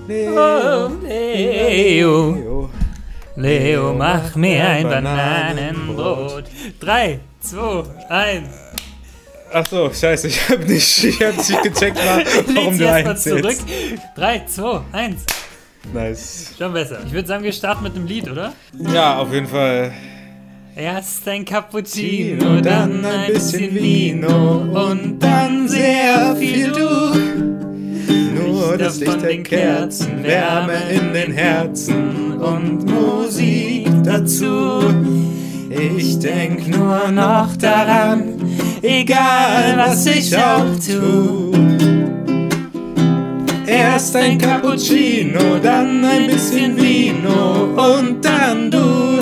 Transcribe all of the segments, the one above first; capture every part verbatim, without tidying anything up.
Leo, Leo, Leo, Leo, mach mir ein Bananenbrot. Drei, zwei, eins. Ach so, scheiße, ich hab nicht, ich hab nicht gecheckt, warum du eins zählst. Drei, zwei, eins. Nice. Schon besser. Ich würde sagen, wir starten mit einem Lied, oder? Ja, auf jeden Fall. Erst ein Cappuccino, dann ein bisschen Vino und dann sehr viel du. Nur das Licht der Kerzen, Wärme in den Herzen und Musik dazu. Ich denk nur noch daran, egal was ich auch tu. Erst ein Cappuccino, dann ein bisschen Vino und dann du.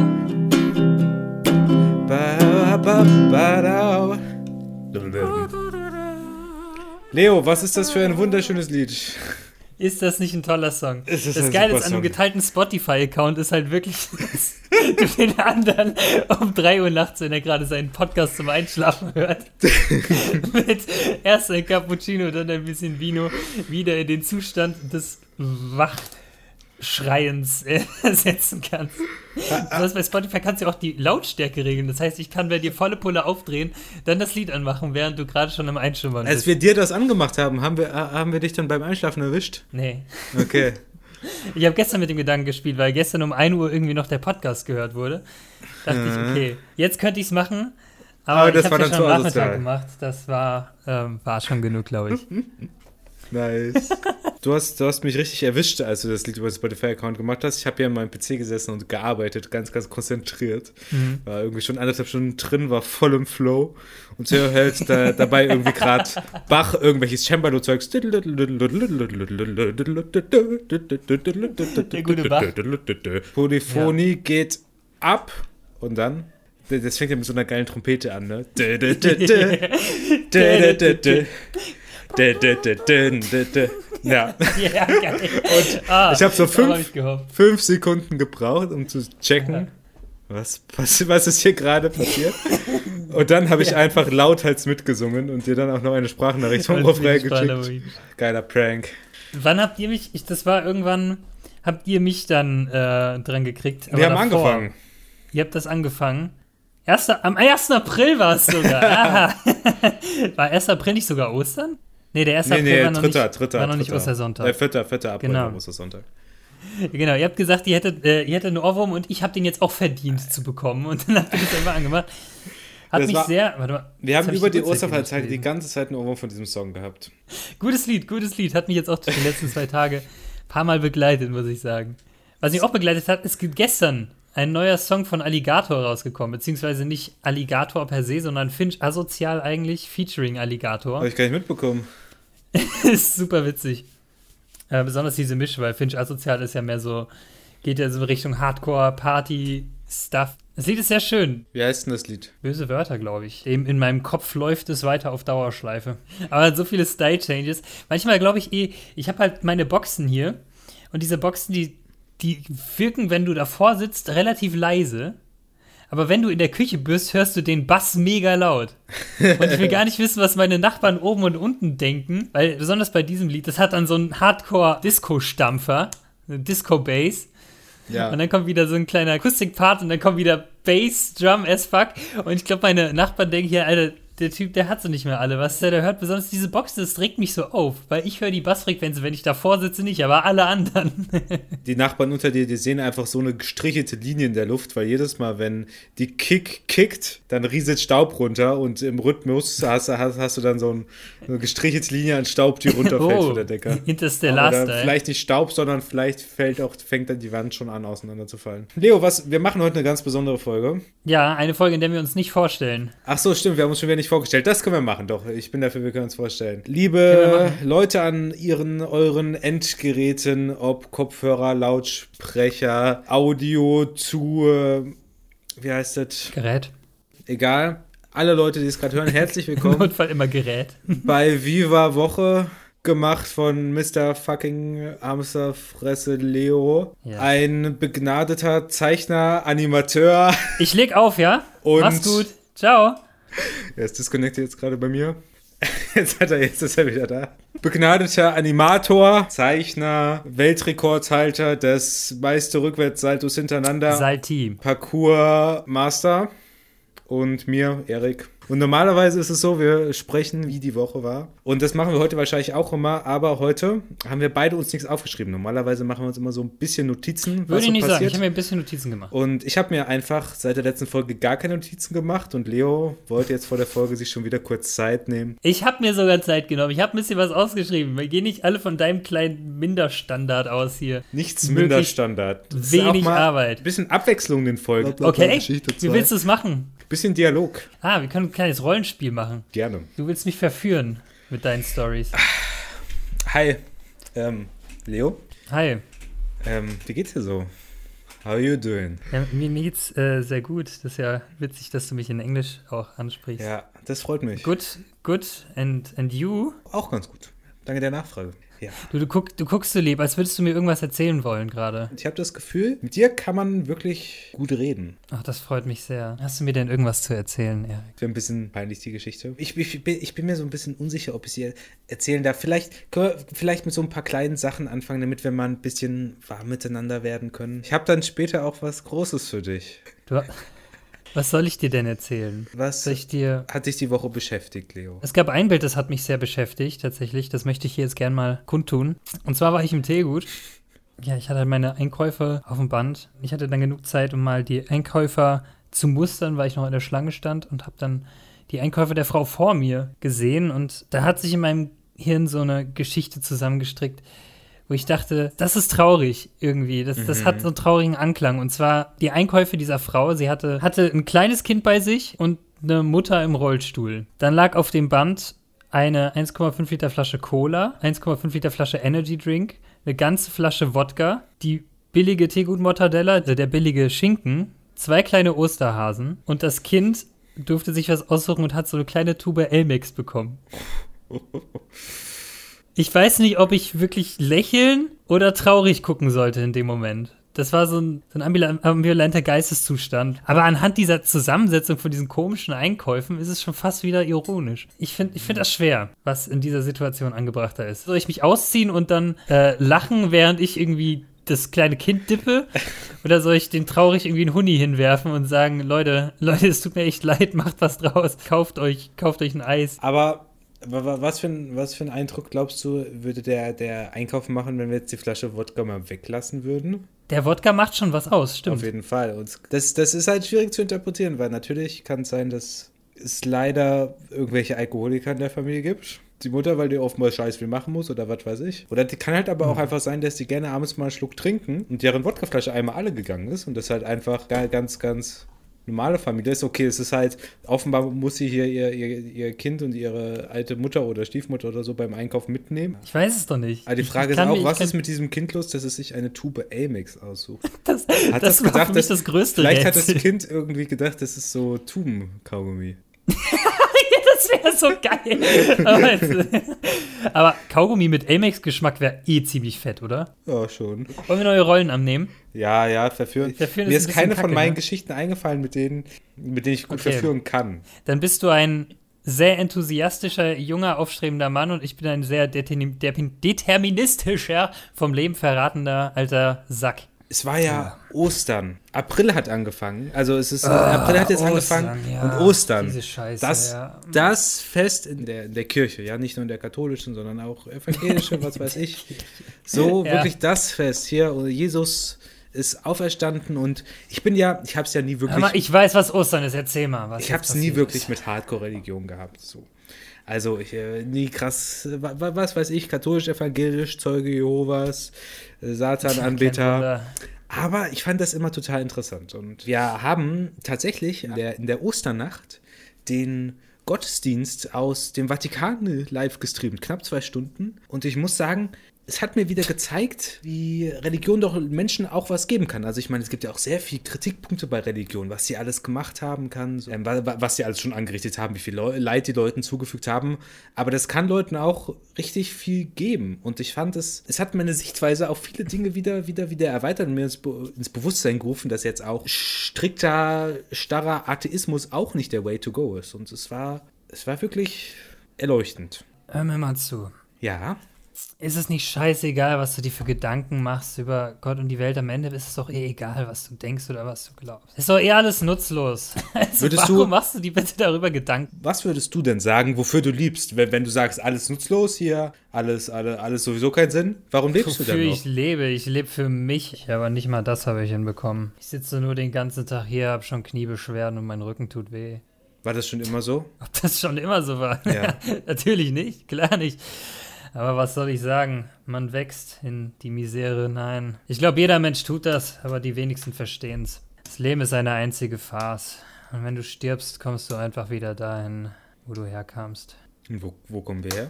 Ba, ba, ba, da. Leo, was ist das für ein wunderschönes Lied? Ist das nicht ein toller Song? Es ist das ein Geile super ist, an einem Song. geteilten Spotify-Account ist halt wirklich, dass du den anderen um drei Uhr nachts, wenn er gerade seinen Podcast zum Einschlafen hört, mit erst ein Cappuccino, dann ein bisschen Vino, wieder in den Zustand des Wachschreiens äh, setzen kannst. Das heißt, bei Spotify kannst du auch die Lautstärke regeln. Das heißt, ich kann bei dir volle Pulle aufdrehen, dann das Lied anmachen, während du gerade schon am Einschimmern bist. Als wir dir das angemacht haben, haben wir, haben wir dich dann beim Einschlafen erwischt? Nee. Okay. Ich habe gestern mit dem Gedanken gespielt, weil gestern um ein Uhr irgendwie noch der Podcast gehört wurde. Dachte Mhm. ich, okay, jetzt könnte ich es machen, aber, Aber das ich war habe dann ja schon zu am Nachmittag asozial. gemacht. Das war, ähm, war schon genug, glaube ich. Nice. Du hast, du hast mich richtig erwischt, als du das Lied über den Spotify-Account gemacht hast. Ich habe hier an meinem P C gesessen und gearbeitet, ganz, ganz konzentriert. Mhm. War irgendwie schon anderthalb Stunden drin, war voll im Flow. Und so hört da, dabei irgendwie gerade Bach irgendwelches Cembalo-Zeugs. Der gute Bach. Polyphonie geht ab und dann, das fängt ja mit so einer geilen Trompete an, ne? Ja. Ja, geil. Und Ah, ich habe so darauf hab fünf, ich gehofft. fünf Sekunden gebraucht, um zu checken, Ja. was, was, was ist hier gerade passiert. Und dann habe ich Ja. einfach lauthals mitgesungen und dir dann auch noch eine Sprachnachricht vom Refrain geschickt. Geiler Prank. Wann habt ihr mich, ich, das war irgendwann, habt ihr mich dann äh, dran gekriegt? Wir haben davor, angefangen. Ihr habt das angefangen. Erster, am ersten April war es sogar. Aha. War erster April nicht sogar Ostern? Nee, der erste Nee, April nee, war noch dritter, nicht, dritter, war noch nicht dritter. Ostersonntag. Äh, vierter, vierter April Genau. war Ostersonntag. Genau, ihr habt gesagt, ihr hättet, äh, ihr hättet einen Ohrwurm und ich habe den jetzt auch verdient zu bekommen. Und dann habt ihr das einfach angemacht. Hat Das mich war- sehr, warte mal. Wir jetzt haben hab ich über die Uhrzeit Osterfeiertage nicht die gelesen. ganze Zeit einen Ohrwurm von diesem Song gehabt. Gutes Lied, gutes Lied. Hat mich jetzt auch die letzten zwei Tage ein paar Mal begleitet, muss ich sagen. Was mich auch begleitet hat, ist gestern ein neuer Song von Alligator rausgekommen. Beziehungsweise nicht Alligator per se, sondern Finch Asozial eigentlich, featuring Alligator. Habe ich gar nicht mitbekommen. Ist super witzig. Äh, besonders diese Mische, weil Finch Asozial ist ja mehr so, geht ja so Richtung Hardcore, Party, Stuff. Das Lied ist sehr schön. Wie heißt denn das Lied? Böse Wörter, glaube ich. Eben in meinem Kopf läuft es weiter auf Dauerschleife. Aber so viele Style-Changes. Manchmal glaube ich eh, ich habe halt meine Boxen hier und diese Boxen, die, die wirken, wenn du davor sitzt, relativ leise. Aber wenn du in der Küche bist, hörst du den Bass mega laut. Und ich will gar nicht wissen, was meine Nachbarn oben und unten denken, weil besonders bei diesem Lied, das hat dann so einen Hardcore-Disco-Stampfer, eine Disco-Bass. Ja. Und dann kommt wieder so ein kleiner Akustik-Part und dann kommt wieder Bass, Drum as fuck. Und ich glaube, meine Nachbarn denken hier, Alter, der Typ, der hat sie nicht mehr alle. Was der, der hört besonders diese Box, das regt mich so auf. Weil ich höre die Bassfrequenz, wenn ich davor sitze, nicht, aber alle anderen. Die Nachbarn unter dir, die sehen einfach so eine gestrichelte Linie in der Luft, weil jedes Mal, wenn die Kick kickt, dann rieselt Staub runter und im Rhythmus hast, hast, hast du dann so ein, eine gestrichelte Linie an Staub, die runterfällt Oh, von der Decke. Interstellar-Style. Oder vielleicht nicht Staub, sondern vielleicht fällt auch, fängt dann die Wand schon an, auseinanderzufallen. Leo, was, wir machen heute eine ganz besondere Folge. Ja, eine Folge, in der wir uns nicht vorstellen. Ach so, stimmt, wir haben uns schon wieder nicht vorgestellt. Das können wir machen, doch. Ich bin dafür, wir können uns vorstellen. Können wir Liebe machen. Leute an ihren, euren Endgeräten, ob Kopfhörer, Lautsprecher, Audio zu, äh, wie heißt das? Gerät. Egal. Alle Leute, die es gerade hören, herzlich Im willkommen Notfall immer Gerät. bei Viva Woche, gemacht von Mister fucking Hamsterfresse Leo. Ja. Ein begnadeter Zeichner, Animateur. Ich leg auf, ja? Und- Mach's gut. Ciao. Er ist disconnected jetzt gerade bei mir. Jetzt, hat er, jetzt ist er wieder da. Begnadeter Animator, Zeichner, Weltrekordhalter des meiste Rückwärtssaltos hintereinander. Salti. Parkour-Master. Und mir, Erik. Und normalerweise ist es so, wir sprechen, wie die Woche war. Und das machen wir heute wahrscheinlich auch immer. Aber heute haben wir beide uns nichts aufgeschrieben. Normalerweise machen wir uns immer so ein bisschen Notizen, was Würde ich so nicht passiert. sagen, ich habe mir ein bisschen Notizen gemacht. Und ich habe mir einfach seit der letzten Folge gar keine Notizen gemacht. Und Leo wollte jetzt vor der Folge sich schon wieder kurz Zeit nehmen. Ich habe mir sogar Zeit genommen. Ich habe ein bisschen was ausgeschrieben. Wir gehen nicht alle von deinem kleinen Minderstandard aus hier. Nichts Minderstandard. Das wenig ist auch mal Arbeit. Ein bisschen Abwechslung in den Folgen. Okay, wie willst du es machen? Bisschen Dialog. Ah, wir können ein kleines Rollenspiel machen. Gerne. Du willst mich verführen mit deinen Stories. Hi, ähm, Leo. Hi. Ähm, wie geht's dir so? How are you doing? Ja, mir geht's äh, sehr gut. Das ist ja witzig, dass du mich in Englisch auch ansprichst. Ja, das freut mich. Good, good. And, and you? Auch ganz gut. Danke der Nachfrage. Ja. Du, du, guck, du guckst so lieb, als würdest du mir irgendwas erzählen wollen gerade. Ich habe das Gefühl, mit dir kann man wirklich gut reden. Ach, das freut mich sehr. Hast du mir denn irgendwas zu erzählen, Erik? Wäre ein bisschen peinlich, die Geschichte. Ich, ich, bin, ich bin mir so ein bisschen unsicher, ob ich sie erzählen darf. Vielleicht können wir vielleicht mit so ein paar kleinen Sachen anfangen, damit wir mal ein bisschen warm miteinander werden können. Ich habe dann später auch was Großes für dich. Du, was soll ich dir denn erzählen? Was soll ich dir hat dich die Woche beschäftigt, Leo? Es gab ein Bild, das hat mich sehr beschäftigt, tatsächlich. Das möchte ich hier jetzt gerne mal kundtun. Und zwar war ich im Teegut. Ja, ich hatte meine Einkäufe auf dem Band. Ich hatte dann genug Zeit, um mal die Einkäufer zu mustern, weil ich noch in der Schlange stand und habe dann die Einkäufe der Frau vor mir gesehen. Und da hat sich in meinem Hirn so eine Geschichte zusammengestrickt, wo ich dachte, das ist traurig irgendwie. Das, das mhm. hat so einen traurigen Anklang. Und zwar die Einkäufe dieser Frau. Sie hatte, hatte ein kleines Kind bei sich und eine Mutter im Rollstuhl. Dann lag auf dem Band eine eins Komma fünf Liter Flasche Cola, eins Komma fünf Liter Flasche Energy Drink, eine ganze Flasche Wodka, die billige Teegut-Mortadella, der billige Schinken, zwei kleine Osterhasen und das Kind durfte sich was aussuchen und hat so eine kleine Tube Elmex bekommen. Ich weiß nicht, ob ich wirklich lächeln oder traurig gucken sollte in dem Moment. Das war so ein, so ein ambivalenter Geisteszustand. Aber anhand dieser Zusammensetzung von diesen komischen Einkäufen ist es schon fast wieder ironisch. Ich finde ich find das schwer, was in dieser Situation angebrachter ist. Soll ich mich ausziehen und dann äh, lachen, während ich irgendwie das kleine Kind dippe? Oder soll ich den traurig irgendwie einen Huni hinwerfen und sagen, Leute, Leute, es tut mir echt leid, macht was draus. Kauft euch, kauft euch ein Eis. Aber Was für, ein, was für einen Eindruck, glaubst du, würde der, der Einkauf machen, wenn wir jetzt die Flasche Wodka mal weglassen würden? Der Wodka macht schon was aus, stimmt. Auf jeden Fall. Und das, das ist halt schwierig zu interpretieren, weil natürlich kann es sein, dass es leider irgendwelche Alkoholiker in der Familie gibt. Die Mutter, weil die oftmals scheiß viel machen muss oder was weiß ich. Oder die kann halt aber auch einfach sein, dass die gerne abends mal einen Schluck trinken und deren Wodkaflasche einmal alle gegangen ist und das halt einfach ganz, ganz normale Familie ist. Okay, es ist halt, offenbar muss sie hier ihr, ihr, ihr Kind und ihre alte Mutter oder Stiefmutter oder so beim Einkauf mitnehmen. Ich weiß es doch nicht. Aber die Frage ich, ich ist auch, mir, was ist mit diesem Kind los, dass es sich eine Tube Elmex aussucht? Das, hat das, das war gedacht, für mich dass, das größte Vielleicht Rätsel. hat das Kind irgendwie gedacht, das ist so Tuben-Kaugummi. Das wäre so geil. Aber, jetzt, aber Kaugummi mit Elmex-Geschmack wäre eh ziemlich fett, oder? Ja, schon. Wollen wir neue Rollen annehmen? Ja, ja, verführen. verführen Mir ist ist keine Kacke, von meinen ne? Geschichten eingefallen, mit denen, mit denen ich gut Okay. verführen kann. Dann bist du ein sehr enthusiastischer, junger, aufstrebender Mann und ich bin ein sehr determin- deterministischer, vom Leben verratender alter Sack. Es war ja Ostern. April hat angefangen. Also es ist Ah, April hat jetzt Ostern, angefangen ja. und Ostern. Diese Scheiße, das, ja. das Fest in der, in der Kirche, ja, nicht nur in der katholischen, sondern auch evangelische, was weiß ich. So Ja. wirklich das Fest hier. Und Jesus ist auferstanden und ich bin ja, ich habe es ja nie wirklich. Hör mal, ich weiß, was Ostern ist. Erzähl mal, was ich habe es jetzt nie passiert wirklich ist. mit Hardcore-Religion gehabt. So. Also ich äh, nie krass, äh, wa- was weiß ich, katholisch, evangelisch, Zeuge Jehovas, äh, Satan-Anbeter. Kein Wunder. Aber ich fand das immer total interessant. Und wir haben tatsächlich in der, in der Osternacht den Gottesdienst aus dem Vatikan live gestreamt, knapp zwei Stunden. Und ich muss sagen, es hat mir wieder gezeigt, wie Religion doch Menschen auch was geben kann. Also ich meine, es gibt ja auch sehr viele Kritikpunkte bei Religion, was sie alles gemacht haben kann, so, ähm, was sie alles schon angerichtet haben, wie viel Leu- Leid die Leuten zugefügt haben. Aber das kann Leuten auch richtig viel geben. Und ich fand es, es hat meine Sichtweise auf viele Dinge wieder, wieder, wieder erweitert und mir ins, Be- ins Bewusstsein gerufen, dass jetzt auch strikter, starrer Atheismus auch nicht der Way to go ist. Und es war, es war wirklich erleuchtend. Hör mir mal zu. Ja. Ist es nicht scheißegal, was du dir für Gedanken machst über Gott und die Welt? Am Ende ist es doch eh egal, was du denkst oder was du glaubst. Ist doch eh alles nutzlos. Also Würdest warum du- machst du dir bitte darüber Gedanken? Was würdest du denn sagen, wofür du liebst? Wenn, wenn du sagst, alles nutzlos hier, alles, alle, alles sowieso keinen Sinn, warum lebst Wofür du denn noch? ich lebe? Ich lebe für mich. Aber nicht mal das habe ich hinbekommen. Ich sitze nur den ganzen Tag hier, habe schon Kniebeschwerden und mein Rücken tut weh. War das schon immer so? Ob das schon immer so war? Ja. Natürlich nicht, klar nicht. Aber was soll ich sagen? Man wächst in die Misere hinein. Ich glaube, jeder Mensch tut das, aber die wenigsten verstehen es. Das Leben ist eine einzige Farce. Und wenn du stirbst, kommst du einfach wieder dahin, wo du herkamst. Und wo, wo kommen wir her?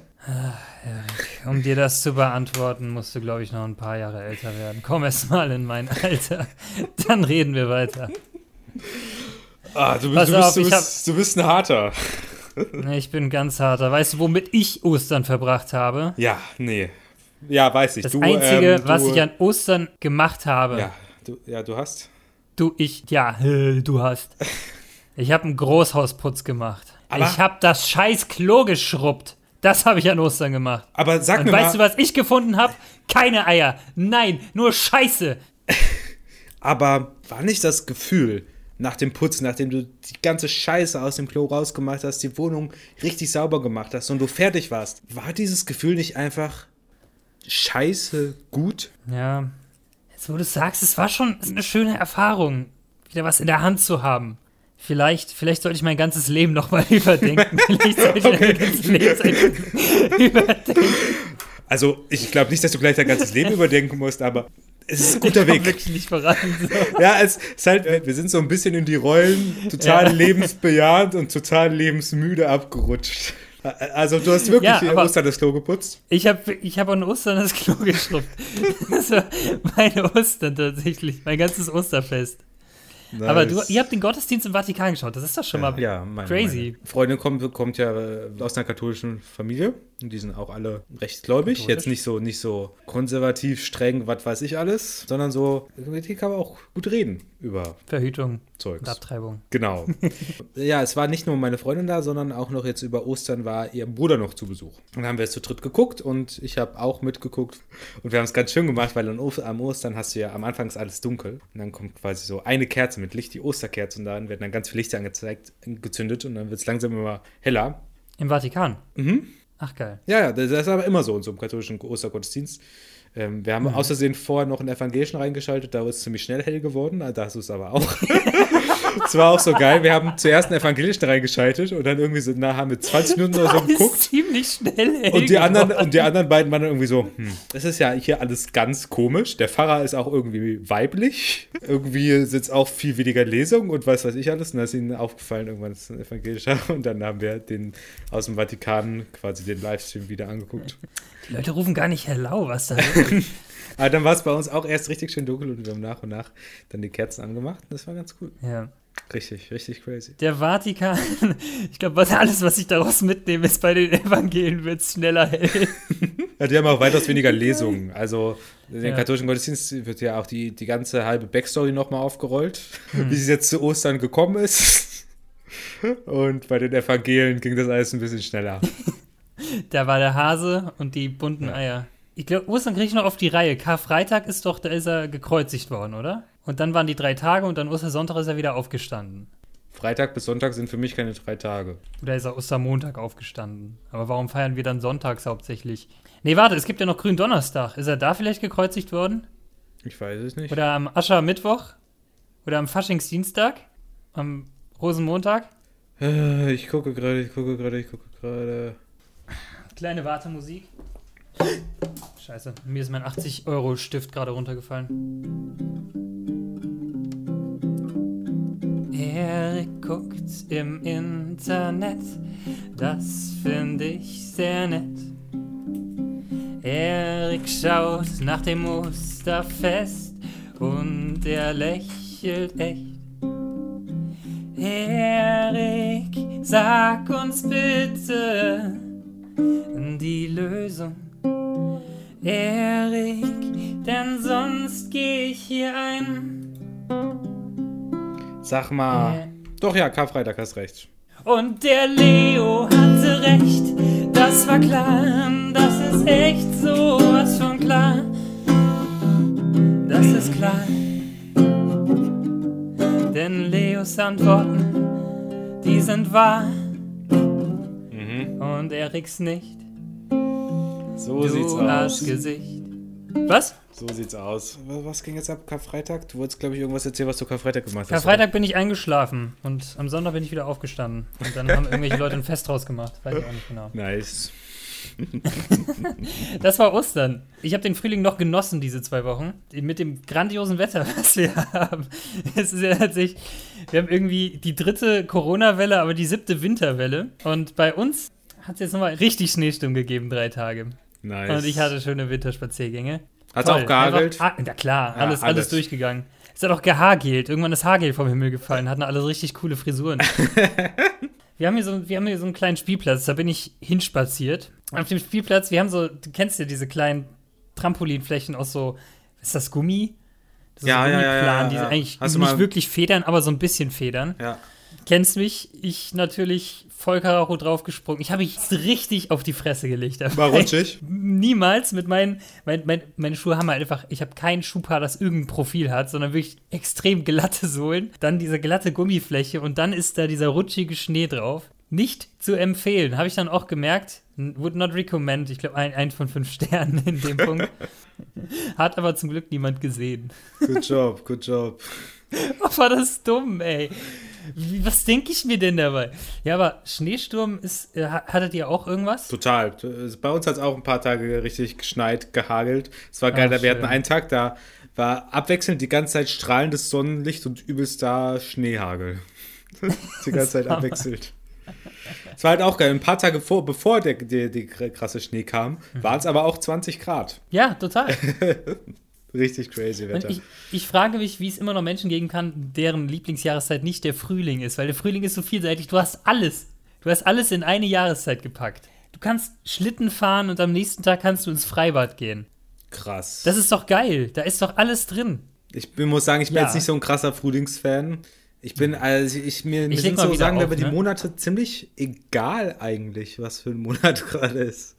Um dir das zu beantworten, musst du, glaube ich, noch ein paar Jahre älter werden. Komm erst mal in mein Alter. Dann reden wir weiter. Ah, du bist, Pass du bist, auf, du ich bist, du bist ein Harter. Nee, ich bin ganz harter. Weißt du, womit ich Ostern verbracht habe? Ja, nee. Ja, weiß ich. Das du, Einzige, ähm, du, was ich an Ostern gemacht habe. Ja, du, ja, du hast. Du, ich, ja, äh, du hast. Ich habe einen Großhausputz gemacht. Aber- ich habe das scheiß Klo geschrubbt. Das habe ich an Ostern gemacht. Aber sag Und mir weißt du, mal, was ich gefunden habe? Keine Eier. Nein, nur Scheiße. aber war nicht das Gefühl nach dem Putzen, nachdem du die ganze Scheiße aus dem Klo rausgemacht hast, die Wohnung richtig sauber gemacht hast und du fertig warst, war dieses Gefühl nicht einfach scheiße gut? Ja, jetzt wo du sagst, es war schon eine schöne Erfahrung, wieder was in der Hand zu haben. Vielleicht, vielleicht sollte ich mein ganzes Leben nochmal überdenken. Vielleicht sollte ich mein ganzes Leben überdenken. Also, ich glaube nicht, dass du gleich dein ganzes Leben überdenken musst, aber es ist ein guter Ich komm Weg. wirklich nicht voran. So. Ja, es ist halt, wir sind so ein bisschen in die Rollen total Ja. lebensbejahend und total lebensmüde abgerutscht. Also, du hast wirklich Ja, hier aber- Ostern das Klo geputzt? Ich habe ich hab an Ostern das Klo geschrubbt. Das war meine Ostern tatsächlich, mein ganzes Osterfest. Aber du, ihr habt den Gottesdienst im Vatikan geschaut, das ist doch schon mal ja, meine, crazy. Meine Freundin kommt, kommt ja äh, aus einer katholischen Familie und die sind auch alle recht gläubig. Katholisch? Jetzt nicht so, nicht so konservativ, streng, was weiß ich alles, sondern so, die kann man auch gut reden über Verhütung Zeugs. und Abtreibung. Genau. Ja, es war nicht nur meine Freundin da, sondern auch noch jetzt über Ostern war ihr Bruder noch zu Besuch. Und dann haben wir es zu dritt geguckt und ich habe auch mitgeguckt. Und wir haben es ganz schön gemacht, weil an o- am Ostern hast du ja, am Anfang ist alles dunkel. Und dann kommt quasi so eine Kerze mit Licht, die Osterkerze. Und dann werden dann ganz viele Lichter angezeigt, gezündet. Und dann wird es langsam immer heller. Im Vatikan? Mhm. Ach, geil. Ja, ja, das ist aber immer so in so einem katholischen Ostergottesdienst. Ähm, wir haben Mhm. aus Versehen vorher noch einen Evangelischen reingeschaltet, da ist es ziemlich schnell hell geworden, also da hast du es aber auch. Es war auch so geil, wir haben zuerst einen Evangelischen reingeschaltet und dann irgendwie so, na, haben wir zwanzig Minuten oder so Das ist geguckt. ziemlich schnell hell Und die, anderen, geworden. und die anderen beiden waren dann irgendwie so, hm, das ist ja hier alles ganz komisch. Der Pfarrer ist auch irgendwie weiblich. Irgendwie sitzt auch viel weniger Lesung und was weiß ich alles. Und da ist ihnen aufgefallen, irgendwann ist es ein evangelischer. Und dann haben wir den aus dem Vatikan quasi den Livestream wieder angeguckt. Die Leute rufen gar nicht hello, was da ist. Aber dann war es bei uns auch erst richtig schön dunkel und wir haben nach und nach dann die Kerzen angemacht. Das war ganz cool. Ja. Richtig, richtig crazy. Der Vatikan, ich glaube, was, alles, was ich daraus mitnehme, ist, bei den Evangelien wird es schneller hell. Ja, die haben auch weitaus weniger Lesungen. Also in den Ja. katholischen Gottesdienst wird ja auch die, die ganze halbe Backstory nochmal aufgerollt, wie es jetzt zu Ostern gekommen ist. Und bei den Evangelien ging das alles ein bisschen schneller. Da war der Hase und die bunten Eier. Ich glaube, Ostern kriege ich noch auf die Reihe. Karfreitag ist doch, da ist er gekreuzigt worden, oder? Und dann waren die drei Tage und dann Ostersonntag ist er wieder aufgestanden. Freitag bis Sonntag sind für mich keine drei Tage. Oder ist er Ostermontag aufgestanden? Aber warum feiern wir dann sonntags hauptsächlich? Nee, warte, es gibt ja noch Gründonnerstag. Ist er da vielleicht gekreuzigt worden? Ich weiß es nicht. Oder am Aschermittwoch? Oder am Faschingsdienstag? Am Rosenmontag? Äh, Ich gucke gerade, ich gucke gerade, ich gucke gerade. Kleine Wartemusik. Scheiße, mir ist mein achtzig-Euro-Stift gerade runtergefallen. Er guckt im Internet, das finde ich sehr nett. Erik schaut nach dem Osterfest und er lächelt echt. Erik, sag uns bitte die Lösung. Erik, denn sonst geh ich hier ein. Sag mal. Äh. Doch, ja, Karfreitag, hast recht. Und der Leo hatte recht, das war klar, das ist echt sowas von klar. Das ist klar. Denn Leos Antworten, die sind wahr. Mhm. Und Eriks nicht. So du sieht's hast aus. Gesicht. Was? So sieht's aus. Was ging jetzt ab? Karfreitag? Du wolltest, glaube ich, irgendwas erzählen, was du Karfreitag gemacht hast. Karfreitag bin ich eingeschlafen und am Sonntag bin ich wieder aufgestanden. Und dann haben irgendwelche Leute ein Fest draus gemacht. Weiß ich auch nicht genau. Nice. Das war Ostern. Ich habe den Frühling noch genossen, diese zwei Wochen. Mit dem grandiosen Wetter, was wir haben. Es ist ja tatsächlich, wir haben irgendwie die dritte Corona-Welle, aber die siebte Winterwelle. Und bei uns hat es jetzt nochmal richtig Schneesturm gegeben, drei Tage. Nice. Und ich hatte schöne Winterspaziergänge. Hat es auch gehagelt? Einfach, ja klar, ja, alles, alles, alles durchgegangen. Es hat auch gehagelt. Irgendwann ist Hagel vom Himmel gefallen. Hatten alle richtig coole Frisuren. wir, haben hier so, wir haben hier so einen kleinen Spielplatz. Da bin ich hinspaziert. Auf dem Spielplatz, wir haben so, du kennst ja diese kleinen Trampolinflächen aus so, ist das Gummi? Das ist ja, so ja, ja, ja, die ja. eigentlich Hast nicht du mal wirklich federn, aber so ein bisschen federn. Ja. Kennst mich? Ich natürlich voll Karacho draufgesprungen. Ich habe mich richtig auf die Fresse gelegt. War rutschig? Niemals mit meinen, mein, mein, meine Schuhe haben halt einfach, ich habe kein Schuhpaar, das irgendein Profil hat, sondern wirklich extrem glatte Sohlen. Dann diese glatte Gummifläche und dann ist da dieser rutschige Schnee drauf. Nicht zu empfehlen, habe ich dann auch gemerkt. Would not recommend. Ich glaube, ein, ein von fünf Sternen in dem Punkt. Hat aber zum Glück niemand gesehen. Good job, good job. Oh, war das dumm, ey. Wie, was denke ich mir denn dabei? Ja, aber Schneesturm ist, äh, hattet ihr auch irgendwas? Total. Bei uns hat es auch ein paar Tage richtig geschneit, gehagelt. Es war geil, Ach, wir hatten einen Tag, da war abwechselnd die ganze Zeit strahlendes Sonnenlicht und übelster Schneehagel. Die ganze Zeit abwechselt. Es war halt auch geil. Ein paar Tage vor, bevor der, der, der krasse Schnee kam, mhm. waren es aber auch zwanzig Grad. Ja, total. Richtig crazy Wetter. Ich, ich frage mich, wie es immer noch Menschen geben kann, deren Lieblingsjahreszeit nicht der Frühling ist, weil der Frühling ist so vielseitig. Du hast alles. Du hast alles in eine Jahreszeit gepackt. Du kannst Schlitten fahren und am nächsten Tag kannst du ins Freibad gehen. Krass. Das ist doch geil. Da ist doch alles drin. Ich bin, muss sagen, ich bin ja. jetzt nicht so ein krasser Frühlingsfan. Ich bin, also ich mir, mir ich sind so sagen auf, aber ne? die Monate ziemlich egal eigentlich, was für ein Monat gerade ist.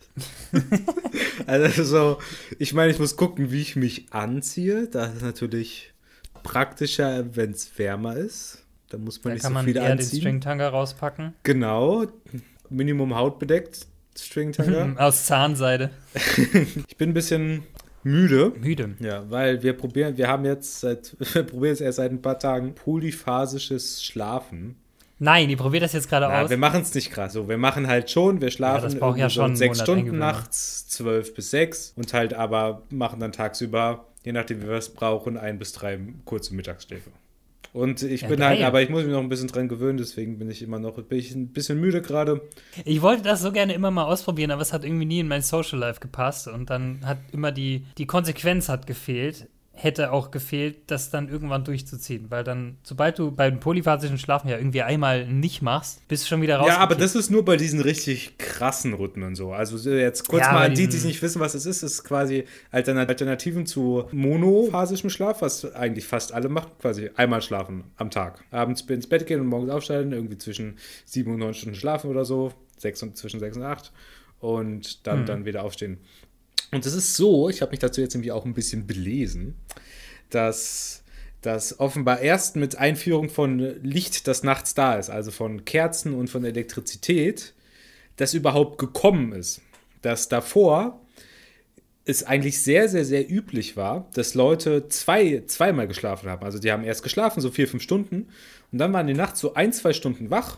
Also so, ich meine, ich muss gucken, wie ich mich anziehe. Das ist natürlich praktischer, wenn es wärmer ist. Da muss man da nicht kann so man viel eher anziehen. den Stringtanga rauspacken. Genau, Minimum hautbedeckt Stringtanga. Aus Zahnseide. Ich bin ein bisschen müde. Müde. Ja, weil wir probieren, wir haben jetzt seit, wir probieren es erst seit ein paar Tagen polyphasisches Schlafen. Nein, die probiert das jetzt gerade aus. Wir machen es nicht krass so. Wir machen halt schon, wir schlafen ja, das braucht ja schon so sechs Stunden nachts, zwölf bis sechs und halt aber machen dann tagsüber, je nachdem wie wir es brauchen, ein bis drei kurze Mittagsschläfe. Und ich ja, bin geil. halt, aber ich muss mich noch ein bisschen dran gewöhnen, deswegen bin ich immer noch bin ich ein bisschen müde gerade. Ich wollte das so gerne immer mal ausprobieren, aber es hat irgendwie nie in mein Social Life gepasst und dann hat immer die, die Konsequenz hat gefehlt. Hätte auch gefehlt, das dann irgendwann durchzuziehen, weil dann, sobald du beim polyphasischen Schlafen ja irgendwie einmal nicht machst, bist du schon wieder raus. Ja, aber das ist nur bei diesen richtig krassen Rhythmen so. Also jetzt kurz ja, mal an die, die nicht wissen, was es ist, ist quasi Alternativen zu monophasischem Schlaf, was eigentlich fast alle machen, quasi einmal schlafen am Tag. Abends ins Bett gehen und morgens aufsteigen, irgendwie zwischen sieben und neun Stunden schlafen oder so, sechs und, zwischen sechs und acht und dann, hm. dann wieder aufstehen. Und es ist so, ich habe mich dazu jetzt nämlich auch ein bisschen belesen, dass das offenbar erst mit Einführung von Licht, das nachts da ist, also von Kerzen und von Elektrizität, das überhaupt gekommen ist. Dass davor es eigentlich sehr, sehr, sehr üblich war, dass Leute zwei, zweimal geschlafen haben. Also die haben erst geschlafen, so vier, fünf Stunden, und dann waren die nachts so ein, zwei Stunden wach,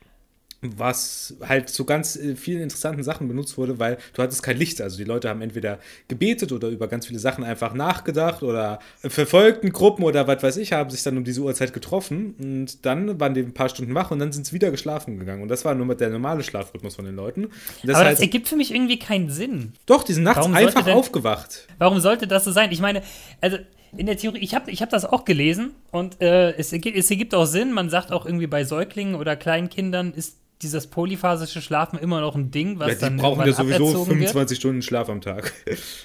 was halt zu ganz vielen interessanten Sachen benutzt wurde, weil du hattest kein Licht. Also die Leute haben entweder gebetet oder über ganz viele Sachen einfach nachgedacht oder verfolgten Gruppen oder was weiß ich, haben sich dann um diese Uhrzeit getroffen und dann waren die ein paar Stunden wach und dann sind sie wieder geschlafen gegangen. Und das war nur der normale Schlafrhythmus von den Leuten. Das Aber heißt, das ergibt für mich irgendwie keinen Sinn. Doch, die sind nachts einfach denn, aufgewacht. Warum sollte das so sein? Ich meine, also in der Theorie, ich habe ich hab das auch gelesen und äh, es, ergibt, es ergibt auch Sinn. Man sagt auch irgendwie bei Säuglingen oder Kleinkindern ist dieses polyphasische Schlafen immer noch ein Ding, was ja, die dann brauchen ja sowieso fünfundzwanzig wird. Stunden Schlaf am Tag.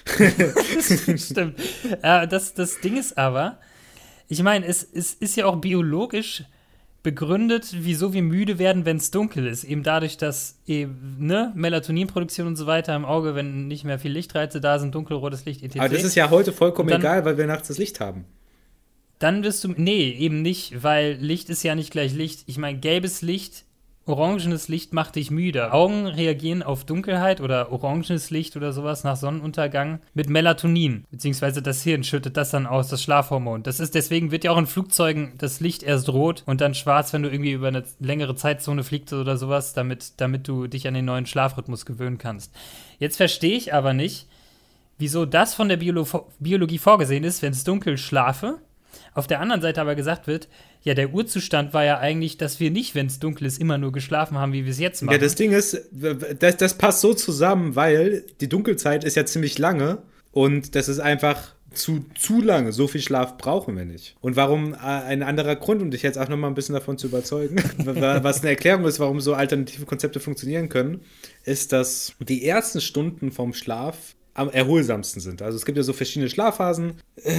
Stimmt. Äh, das, das Ding ist aber, ich meine, es, es ist ja auch biologisch begründet, wieso wir müde werden, wenn es dunkel ist. Eben dadurch, dass eben, ne, Melatoninproduktion und so weiter im Auge, wenn nicht mehr viel Lichtreize da sind, dunkelrotes Licht, et cetera. Aber das ist ja heute vollkommen dann, egal, weil wir nachts das Licht haben. Dann wirst du, nee, eben nicht, weil Licht ist ja nicht gleich Licht. Ich meine, gelbes Licht, orangenes Licht macht dich müde. Augen reagieren auf Dunkelheit oder orangenes Licht oder sowas nach Sonnenuntergang mit Melatonin, beziehungsweise das Hirn schüttet das dann aus, das Schlafhormon. Das ist, deswegen wird ja auch in Flugzeugen das Licht erst rot und dann schwarz, wenn du irgendwie über eine längere Zeitzone fliegst oder sowas, damit, damit du dich an den neuen Schlafrhythmus gewöhnen kannst. Jetzt verstehe ich aber nicht, wieso das von der Biolo- Biologie vorgesehen ist, wenn es dunkel schlafe. Auf der anderen Seite aber gesagt wird, ja, der Urzustand war ja eigentlich, dass wir nicht, wenn es dunkel ist, immer nur geschlafen haben, wie wir es jetzt machen. Ja, das Ding ist, das, das passt so zusammen, weil die Dunkelzeit ist ja ziemlich lange und das ist einfach zu, zu lange. So viel Schlaf brauchen wir nicht. Und warum, äh, ein anderer Grund, um dich jetzt auch noch mal ein bisschen davon zu überzeugen, was eine Erklärung ist, warum so alternative Konzepte funktionieren können, ist, dass die ersten Stunden vom Schlaf am erholsamsten sind. Also es gibt ja so verschiedene Schlafphasen, äh,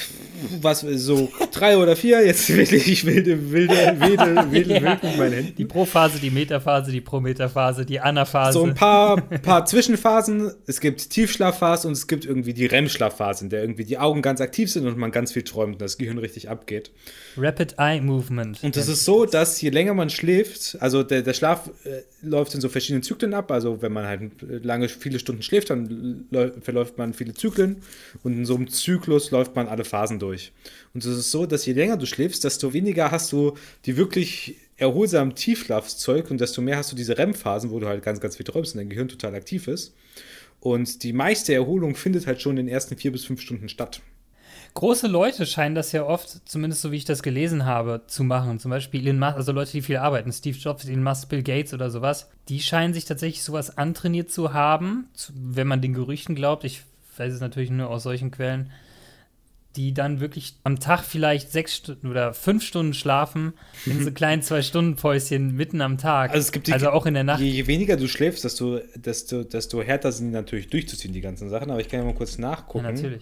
was so drei oder vier, jetzt wirklich, ich wilde, wilde, wilde, wilde, ja. wilde mit meinen Händen. Die Pro-Phase, die Metaphase, die Pro-Meta-Phase, die Anaphase. So ein paar, paar Zwischenphasen, es gibt Tiefschlafphase und es gibt irgendwie die R E M-Schlafphase, in der irgendwie die Augen ganz aktiv sind und man ganz viel träumt und das Gehirn richtig abgeht. Rapid Eye Movement. Und es ist so, dass je länger man schläft, also der, der Schlaf äh, läuft in so verschiedenen Zyklen ab, also wenn man halt lange, viele Stunden schläft, dann läuft verläuft man viele Zyklen und in so einem Zyklus läuft man alle Phasen durch. Und es ist so, dass je länger du schläfst, desto weniger hast du die wirklich erholsamen Tiefschlafzeug und desto mehr hast du diese R E M-Phasen, wo du halt ganz, ganz viel träumst und dein Gehirn total aktiv ist. Und die meiste Erholung findet halt schon in den ersten vier bis fünf Stunden statt. Große Leute scheinen das ja oft, zumindest so wie ich das gelesen habe, zu machen. Zum Beispiel Elon Musk, also Leute, die viel arbeiten, Steve Jobs, Elon Musk, Bill Gates oder sowas. Die scheinen sich tatsächlich sowas antrainiert zu haben, wenn man den Gerüchten glaubt. Ich weiß es natürlich nur aus solchen Quellen, die dann wirklich am Tag vielleicht sechs Stunden oder fünf Stunden schlafen, in so kleinen Zwei-Stunden-Päuschen mitten am Tag. Also, es gibt die, also auch in der Nacht. Je, je weniger du schläfst, desto, desto, desto härter sind die natürlich durchzuziehen, die ganzen Sachen. Aber ich kann ja mal kurz nachgucken. Ja, natürlich.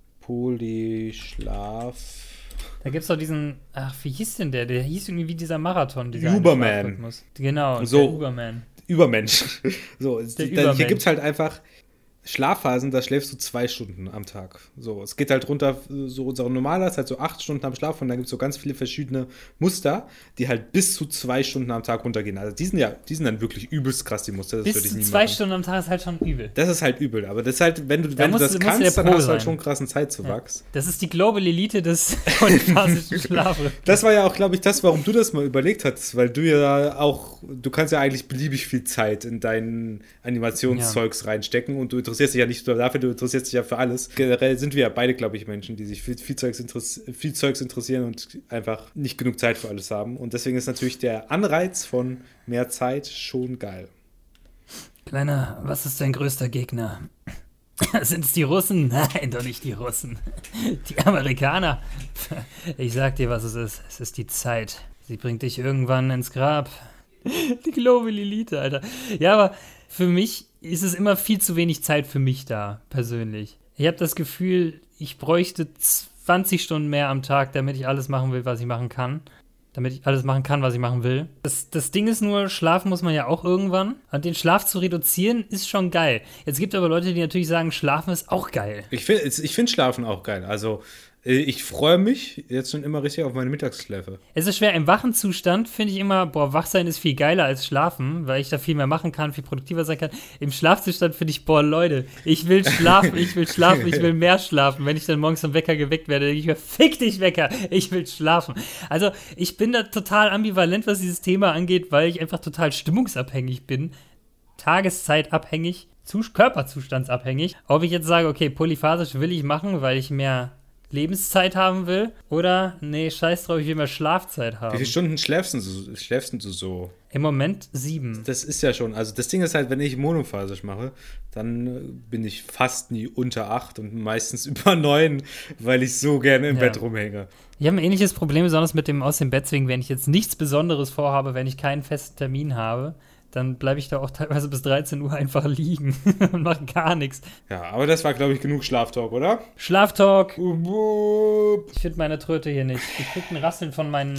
Polyschlaf. Da gibt es doch diesen, ach, wie hieß denn der? Der hieß irgendwie wie dieser Marathon. Dieser Uberman. Genau, so, der Uberman. Übermensch. So, der die, Übermensch. Hier gibt es halt einfach Schlafphasen, da schläfst du zwei Stunden am Tag. So, es geht halt runter, so unser normaler ist halt so acht Stunden am Schlaf und dann gibt es so ganz viele verschiedene Muster, die halt bis zu zwei Stunden am Tag runtergehen. Also die sind ja, die sind dann wirklich übelst krass, die Muster. Das bis würde ich zu nie zwei machen. Stunden am Tag ist halt schon übel. Das ist halt übel, aber das ist halt, wenn du, Da wenn musst du das du- musst du kannst, der dann Pro hast du halt sein. schon einen krassen Zeitzuwachs. Ja. Das ist die Global Elite des polyphasischen Schlafes. Das war ja auch, glaube ich, das, warum du das mal überlegt hattest, weil du ja auch, du kannst ja eigentlich beliebig viel Zeit in dein Animationszeugs reinstecken und du interessierst dich ja nicht nur dafür, du interessierst dich ja für alles. Generell sind wir ja beide, glaube ich, Menschen, die sich für viel Zeugs, interess- viel Zeugs interessieren und einfach nicht genug Zeit für alles haben. Und deswegen ist natürlich der Anreiz von mehr Zeit schon geil. Kleiner, was ist dein größter Gegner? Sind es die Russen? Nein, doch nicht die Russen. Die Amerikaner. Ich sag dir, was es ist. Es ist die Zeit. Sie bringt dich irgendwann ins Grab. Die Global Elite, Alter. Ja, aber für mich ist es immer viel zu wenig Zeit für mich da, persönlich. Ich habe das Gefühl, ich bräuchte zwanzig Stunden mehr am Tag, damit ich alles machen will, was ich machen kann. Damit ich alles machen kann, was ich machen will. Das, das Ding ist nur, schlafen muss man ja auch irgendwann. Und den Schlaf zu reduzieren, ist schon geil. Jetzt gibt es aber Leute, die natürlich sagen, Schlafen ist auch geil. Ich finde ich find Schlafen auch geil. Also ich freue mich jetzt schon immer richtig auf meine Mittagsschläfe. Es ist schwer, im wachen Zustand finde ich immer, boah, wach sein ist viel geiler als schlafen, weil ich da viel mehr machen kann, viel produktiver sein kann. Im Schlafzustand finde ich, boah, Leute, ich will schlafen, ich will schlafen, ich will mehr schlafen. Wenn ich dann morgens vom Wecker geweckt werde, denke ich mir, fick dich Wecker, ich will schlafen. Also ich bin da total ambivalent, was dieses Thema angeht, weil ich einfach total stimmungsabhängig bin, tageszeitabhängig, körperzustandsabhängig. Ob ich jetzt sage, okay, polyphasisch will ich machen, weil ich mehr Lebenszeit haben will, oder nee, scheiß drauf, ich will mehr Schlafzeit haben. Wie viele Stunden schläfst du, schläfst du so? Im Moment sieben. Das ist ja schon, also das Ding ist halt, wenn ich monophasisch mache, dann bin ich fast nie unter acht und meistens über neun, weil ich so gerne im Ja. Bett rumhänge. Ich habe ein ähnliches Problem, besonders mit dem aus dem Bett zwingen, wenn ich jetzt nichts Besonderes vorhabe, wenn ich keinen festen Termin habe, dann bleibe ich da auch teilweise bis dreizehn Uhr einfach liegen und mache gar nichts. Ja, aber das war, glaube ich, genug Schlaftalk, oder? Schlaftalk. Wupp, wupp. Ich finde meine Tröte hier nicht. Ich krieg ein Rasseln von meinen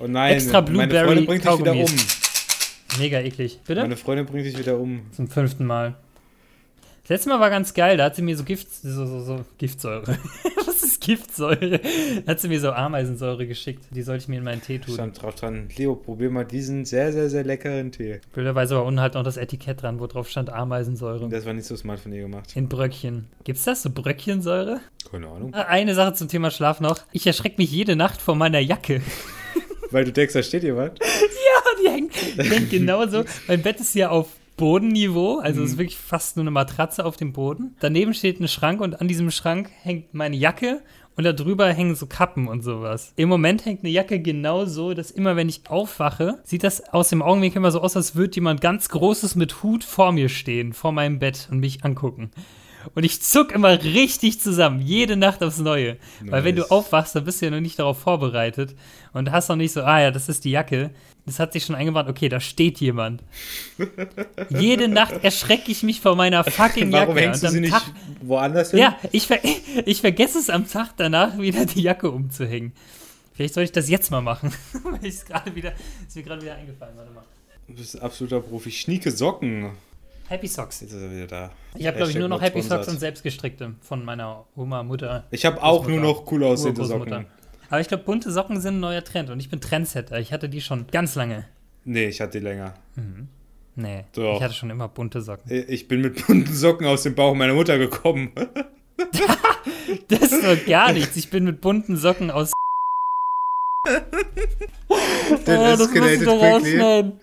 Oh nein, extra meine Freundin bringt dich wieder um. Mega eklig. Bitte? Meine Freundin bringt dich wieder um. Zum fünften Mal. Das letzte Mal war ganz geil, da hat sie mir so Gift, so, so, so Giftsäure. Was ist Giftsäure? Da hat sie mir so Ameisensäure geschickt. Die sollte ich mir in meinen Tee tun. Stand drauf dran, Leo, probier mal diesen sehr, sehr, sehr leckeren Tee. Blöderweise war unten halt noch das Etikett dran, wo drauf stand Ameisensäure. Das war nicht so smart von ihr gemacht. In Bröckchen. Gibt's das, so Bröckchensäure? Keine Ahnung. Eine Sache zum Thema Schlaf noch. Ich erschrecke mich jede Nacht vor meiner Jacke. Weil du denkst, da steht jemand? Ja, die hängt, die hängt genauso. Mein Bett ist hier auf Bodenniveau, also mhm. es ist wirklich fast nur eine Matratze auf dem Boden. Daneben steht ein Schrank und an diesem Schrank hängt meine Jacke und da drüber hängen so Kappen und sowas. Im Moment hängt eine Jacke genau so, dass immer, wenn ich aufwache, sieht das aus dem Augenwinkel immer so aus, als würde jemand ganz Großes mit Hut vor mir stehen, vor meinem Bett und mich angucken. Und ich zuck immer richtig zusammen, jede Nacht aufs Neue. Nice. Weil wenn du aufwachst, dann bist du ja noch nicht darauf vorbereitet und hast noch nicht so, ah ja, das ist die Jacke. Das hat sich schon eingebaut, okay, da steht jemand. Jede Nacht erschrecke ich mich vor meiner fucking Jacke. Warum hängst du sie nicht Tag, woanders hin? Ja, ich, ver ich vergesse es am Tag danach wieder die Jacke umzuhängen. Vielleicht soll ich das jetzt mal machen. Weil ich gerade wieder, ist mir gerade wieder eingefallen, warte mal. Du bist ein absoluter Profi. Schnieke Socken. Happy Socks. Jetzt ist er wieder da. Ich habe, glaube ich, nur noch Happy Socks und selbstgestrickte von meiner Oma, Mutter. Ich habe auch nur noch cool aussehende Socken. Aber ich glaube, bunte Socken sind ein neuer Trend und ich bin Trendsetter. Ich hatte die schon ganz lange. Nee, ich hatte die länger. Mhm. Nee, Doch. Ich hatte schon immer bunte Socken. Ich bin mit bunten Socken aus dem Bauch meiner Mutter gekommen. Das ist doch gar nichts. Ich bin mit bunten Socken aus Den oh, escalated quickly.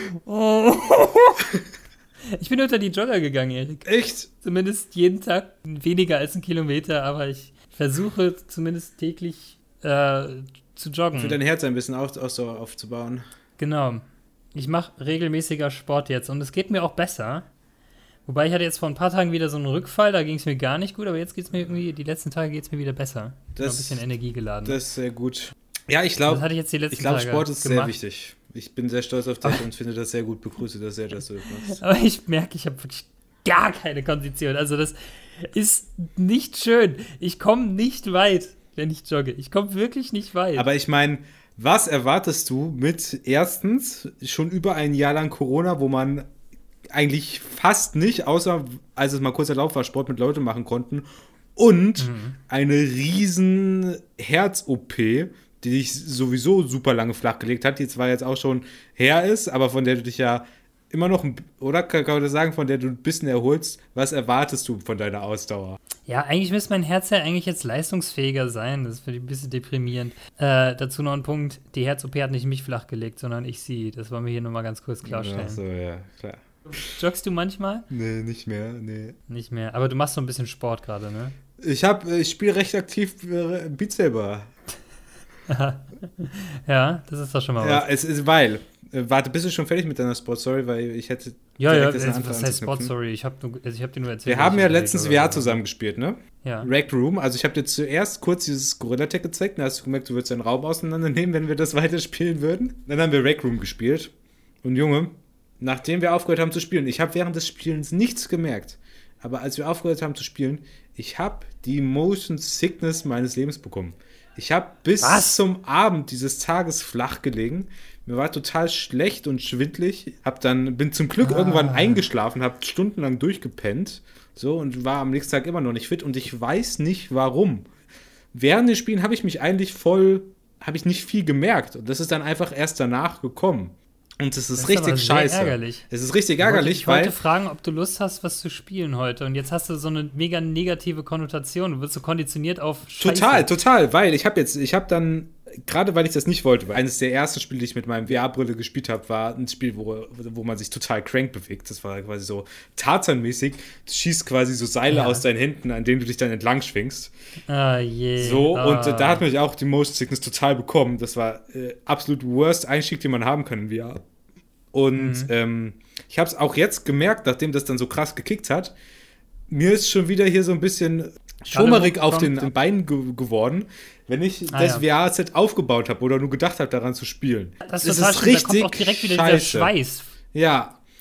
Ich bin unter die Jogger gegangen, Erik. Echt? Zumindest jeden Tag weniger als einen Kilometer, aber ich versuche zumindest täglich äh, zu joggen. Für dein Herz ein bisschen auf, auf, so aufzubauen. Genau. Ich mache regelmäßiger Sport jetzt und es geht mir auch besser. Wobei ich hatte jetzt vor ein paar Tagen wieder so einen Rückfall, da ging es mir gar nicht gut, aber jetzt geht es mir irgendwie, die letzten Tage geht es mir wieder besser. Ich bin ein bisschen Energie geladen. Das ist sehr gut. Ja, ich glaube, ich, ich glaube, Sport ist gemacht. Sehr wichtig. Ich bin sehr stolz auf dich und finde das sehr gut, begrüße das sehr, dass du das machst. Aber ich merke, ich habe wirklich gar keine Kondition. Also das ist nicht schön. Ich komme nicht weit, wenn ich jogge. Ich komme wirklich nicht weit. Aber ich meine, was erwartest du mit erstens schon über ein Jahr lang Corona, wo man eigentlich fast nicht, außer als es mal kurz erlaubt war, Sport mit Leuten machen konnten und mhm. eine riesen Herz-O P, die dich sowieso super lange flachgelegt hat, die zwar jetzt auch schon her ist, aber von der du dich ja immer noch, oder kann man sagen, von der du ein bisschen erholst. Was erwartest du von deiner Ausdauer? Ja, eigentlich müsste mein Herz ja eigentlich jetzt leistungsfähiger sein. Das ist für dich ein bisschen deprimierend. Äh, dazu noch ein Punkt, die Herz-O P hat nicht mich flachgelegt, sondern ich sie. Das wollen wir hier nochmal ganz kurz klarstellen. Ach so, ja, klar. Joggst du manchmal? Nee, nicht mehr, nee. Nicht mehr, aber du machst so ein bisschen Sport gerade, ne? Ich hab, ich spiele recht aktiv äh, Beat Saber. Ja, das ist doch schon mal was. Ja, es ist, weil, äh, warte, bist du schon fertig mit deiner Sport-Story, weil ich hätte ja, ja, das also, was heißt Sport-Story? Ich habe also hab dir nur erzählt. Wir haben ja letztens V R zusammen gespielt, ne? Ja. Rec Room, also ich habe dir zuerst kurz dieses Gorilla-Tag gezeigt, dann hast du gemerkt, du würdest deinen Raum auseinandernehmen, wenn wir das weiterspielen würden. Dann haben wir Rec Room gespielt und Junge, nachdem wir aufgehört haben zu spielen, ich habe während des Spielens nichts gemerkt, aber als wir aufgehört haben zu spielen, ich habe die Motion Sickness meines Lebens bekommen. Ich habe bis Was? zum Abend dieses Tages flach gelegen. Mir war total schlecht und schwindlig. Hab dann, bin zum Glück ah. irgendwann eingeschlafen, habe stundenlang durchgepennt. So, und war am nächsten Tag immer noch nicht fit. Und ich weiß nicht, warum. Während des Spielen habe ich mich eigentlich voll, habe ich nicht viel gemerkt. Und das ist dann einfach erst danach gekommen. Und es ist, das ist richtig aber scheiße. Sehr ärgerlich. Es ist richtig ärgerlich, ich weil... Ich wollte fragen, ob du Lust hast, was zu spielen heute. Und jetzt hast du so eine mega negative Konnotation. Du wirst so konditioniert auf Scheiße. Total, total. Weil ich habe jetzt, ich habe dann, gerade weil ich das nicht wollte, weil eines der ersten Spiele, die ich mit meinem V R-Brille gespielt habe, war ein Spiel, wo, wo man sich total crank bewegt. Das war quasi so Tarzan-mäßig. Du schießt quasi so Seile ja. aus deinen Händen, an denen du dich dann entlang schwingst. Ah, je. So, ah. und äh, da hat mich auch die Motion Sickness total bekommen. Das war äh, absolut worst Einstieg, den man haben kann in V R. Und mhm. ähm, ich habe es auch jetzt gemerkt, nachdem das dann so krass gekickt hat, mir ist schon wieder hier so ein bisschen schummerig auf den Beinen ge- geworden, wenn ich ah, das ja. V R-Set aufgebaut habe oder nur gedacht habe, daran zu spielen. Das ist, das total ist richtig da kommt auch direkt wieder scheiße. Dieser Schweiß. Ja,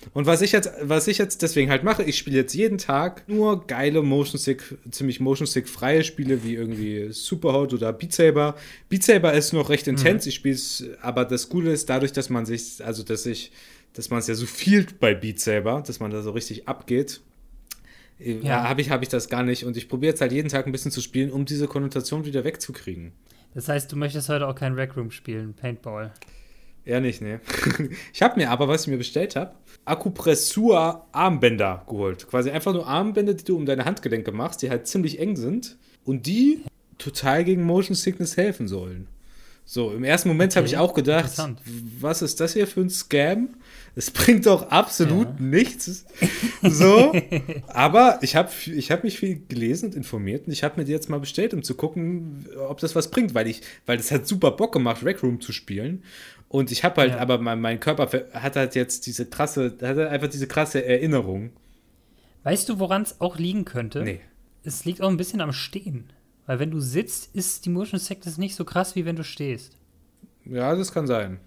Und was ich jetzt, was ich jetzt deswegen halt mache, ich spiele jetzt jeden Tag nur geile Motion Stick, ziemlich Motion Stick freie Spiele wie irgendwie Superhot oder Beat Saber. Beat Saber ist noch recht intens, mhm. ich spiele es, aber das Coole ist dadurch, dass man sich, also dass ich, dass man es ja so viel bei Beat Saber, dass man da so richtig abgeht. Ja, habe ich, hab ich das gar nicht. Und ich probiere jetzt halt jeden Tag ein bisschen zu spielen, um diese Konnotation wieder wegzukriegen. Das heißt, du möchtest heute auch kein Rec Room spielen, Paintball? Eher nicht, ne. Ich habe mir aber, was ich mir bestellt habe, Akupressur-Armbänder geholt. Quasi einfach nur Armbänder, die du um deine Handgelenke machst, die halt ziemlich eng sind und die total gegen Motion Sickness helfen sollen. So, im ersten Moment okay. habe ich auch gedacht, was ist das hier für ein Scam? Es bringt doch absolut ja. nichts. So, aber ich habe ich hab mich viel gelesen und informiert und ich habe mir die jetzt mal bestellt, um zu gucken, ob das was bringt, weil ich, weil das hat super Bock gemacht, Rec Room zu spielen. Und ich habe halt, ja. aber mein, mein Körper hat halt jetzt diese krasse, hat halt einfach diese krasse Erinnerung. Weißt du, woran es auch liegen könnte? Nee. Es liegt auch ein bisschen am Stehen. Weil wenn du sitzt, ist die Motion Sickness nicht so krass, wie wenn du stehst. Ja, das kann sein.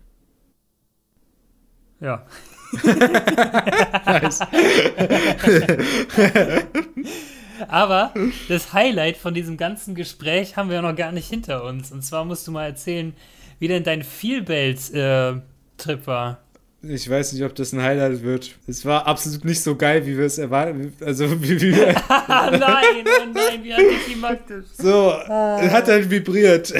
Ja. Nice. Aber das Highlight von diesem ganzen Gespräch haben wir ja noch gar nicht hinter uns. Und zwar musst du mal erzählen, wie denn dein Feelbelt-Trip war. Ich weiß nicht, ob das ein Highlight wird. Es war absolut nicht so geil, wie wir es erwarten. Also, wie wir. nein, oh nein, wie antiklimaktisch. So, ah. Es hat halt vibriert.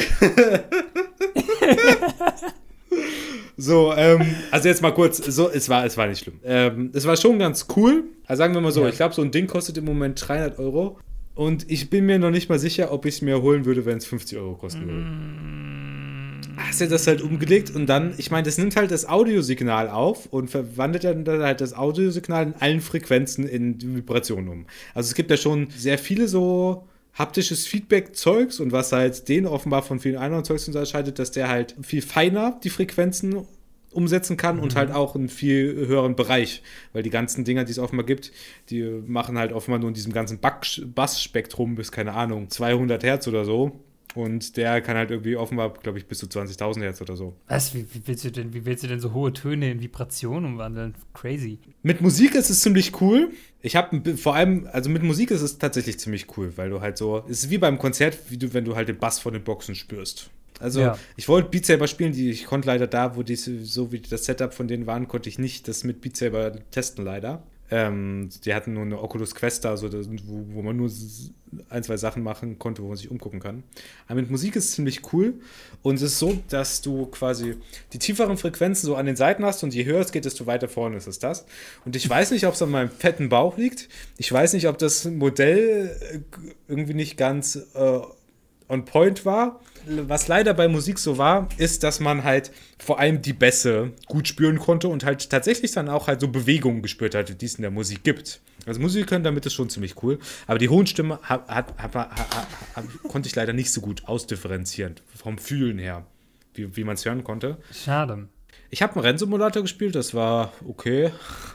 So, ähm, also jetzt mal kurz, so, es war, es war nicht schlimm. Ähm, es war schon ganz cool. Also sagen wir mal so, ja. ich glaube, so ein Ding kostet im Moment dreihundert Euro. Und ich bin mir noch nicht mal sicher, ob ich es mir holen würde, wenn es fünfzig Euro kosten würde. Mm. Hast du das halt umgelegt und dann, ich meine, das nimmt halt das Audiosignal auf und verwandelt dann halt das Audiosignal in allen Frequenzen in Vibrationen um. Also es gibt ja schon sehr viele so haptisches Feedback-Zeugs und was halt den offenbar von vielen anderen Zeugs unterscheidet, dass der halt viel feiner die Frequenzen umsetzen kann mhm. und halt auch einen viel höheren Bereich, weil die ganzen Dinger, die es offenbar gibt, die machen halt offenbar nur in diesem ganzen Bassspektrum bis, keine Ahnung, zweihundert Hertz oder so. Und der kann halt irgendwie offenbar, glaube ich, bis zu zwanzigtausend Hertz oder so. Was? Wie, wie, willst du denn, wie willst du denn so hohe Töne in Vibrationen umwandeln? Crazy. Mit Musik ist es ziemlich cool. Ich habe vor allem, also mit Musik ist es tatsächlich ziemlich cool, weil du halt so, es ist wie beim Konzert, wie du, wenn du halt den Bass von den Boxen spürst. Also ja. ich wollte Beat Saber spielen, die, ich konnte leider da, wo die, so wie das Setup von denen waren, konnte ich nicht das mit Beat Saber testen leider. Ähm, die hatten nur eine Oculus Quest da, so, wo, wo man nur ein, zwei Sachen machen konnte, wo man sich umgucken kann. Aber mit Musik ist es ziemlich cool. Und es ist so, dass du quasi die tieferen Frequenzen so an den Seiten hast und je höher es geht, desto weiter vorne ist es das. Und ich weiß nicht, ob es an meinem fetten Bauch liegt. Ich weiß nicht, ob das Modell irgendwie nicht ganz äh, on point war. Was leider bei Musik so war, ist, dass man halt vor allem die Bässe gut spüren konnte und halt tatsächlich dann auch halt so Bewegungen gespürt hat, die es in der Musik gibt. Also Musik können damit ist schon ziemlich cool, aber die hohen Stimmen hat, hat, hat, hat, hat, konnte ich leider nicht so gut ausdifferenzieren, vom Fühlen her, wie, wie man es hören konnte. Schade. Ich habe einen Rennsimulator gespielt, das war okay.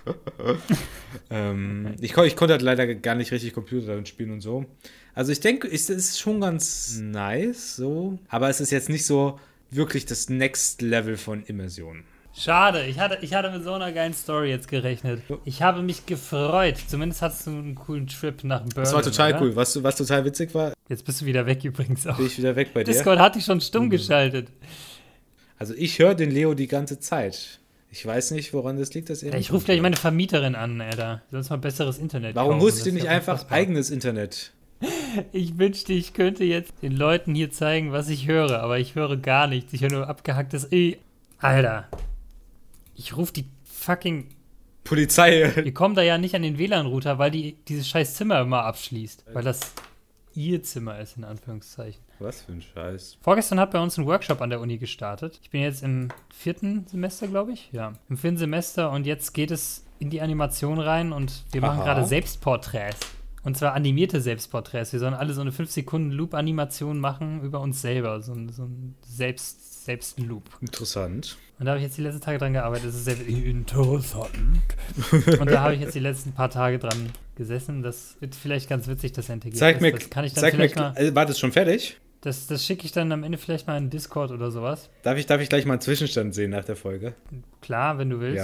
ähm, ich, ich konnte halt leider gar nicht richtig Computer damit spielen und so. Also ich denke, es ist schon ganz nice, so. Aber es ist jetzt nicht so wirklich das Next Level von Immersion. Schade, ich hatte, ich hatte mit so einer geilen Story jetzt gerechnet. Ich habe mich gefreut. Zumindest hattest du einen coolen Trip nach Berlin. Das war total oder? cool. Was, was total witzig war. Jetzt bist du wieder weg übrigens auch. Bin ich wieder weg bei dir? Discord hatte ich schon stumm mhm. geschaltet. Also ich höre den Leo die ganze Zeit. Ich weiß nicht, woran das liegt. Dass er ja, ich rufe gleich meine Vermieterin an, Alter. Sonst mal besseres Internet. Warum holst du dir nicht einfach unfassbar. eigenes Internet? Ich wünschte, ich könnte jetzt den Leuten hier zeigen, was ich höre, aber ich höre gar nichts. Ich höre nur abgehacktes E. Alter. Ich rufe die fucking Polizei. Wir kommen da ja nicht an den W L A N-Router, weil die dieses scheiß Zimmer immer abschließt. Weil das ihr Zimmer ist, in Anführungszeichen. Was für ein Scheiß. Vorgestern hat bei uns ein Workshop an der Uni gestartet. Ich bin jetzt im vierten Semester, glaube ich. Ja, im vierten Semester und jetzt geht es in die Animation rein und wir machen gerade Selbstporträts. Und zwar animierte Selbstporträts. Wir sollen alle so eine fünf Sekunden Loop-Animation machen über uns selber. So ein, so ein Selbst, Selbst-Loop. Interessant. Und da habe ich jetzt die letzten Tage dran gearbeitet. Das ist sehr interessant. Und da habe ich jetzt die letzten paar Tage dran gesessen. Das wird vielleicht ganz witzig, das Ergebnis. Zeig mir, das kann ich dann zeig vielleicht mir, mal, äh, war das schon fertig? Das, das schicke ich dann am Ende vielleicht mal in Discord oder sowas. Darf ich, darf ich gleich mal einen Zwischenstand sehen nach der Folge? Klar, wenn du willst. Ja, bitte. Ich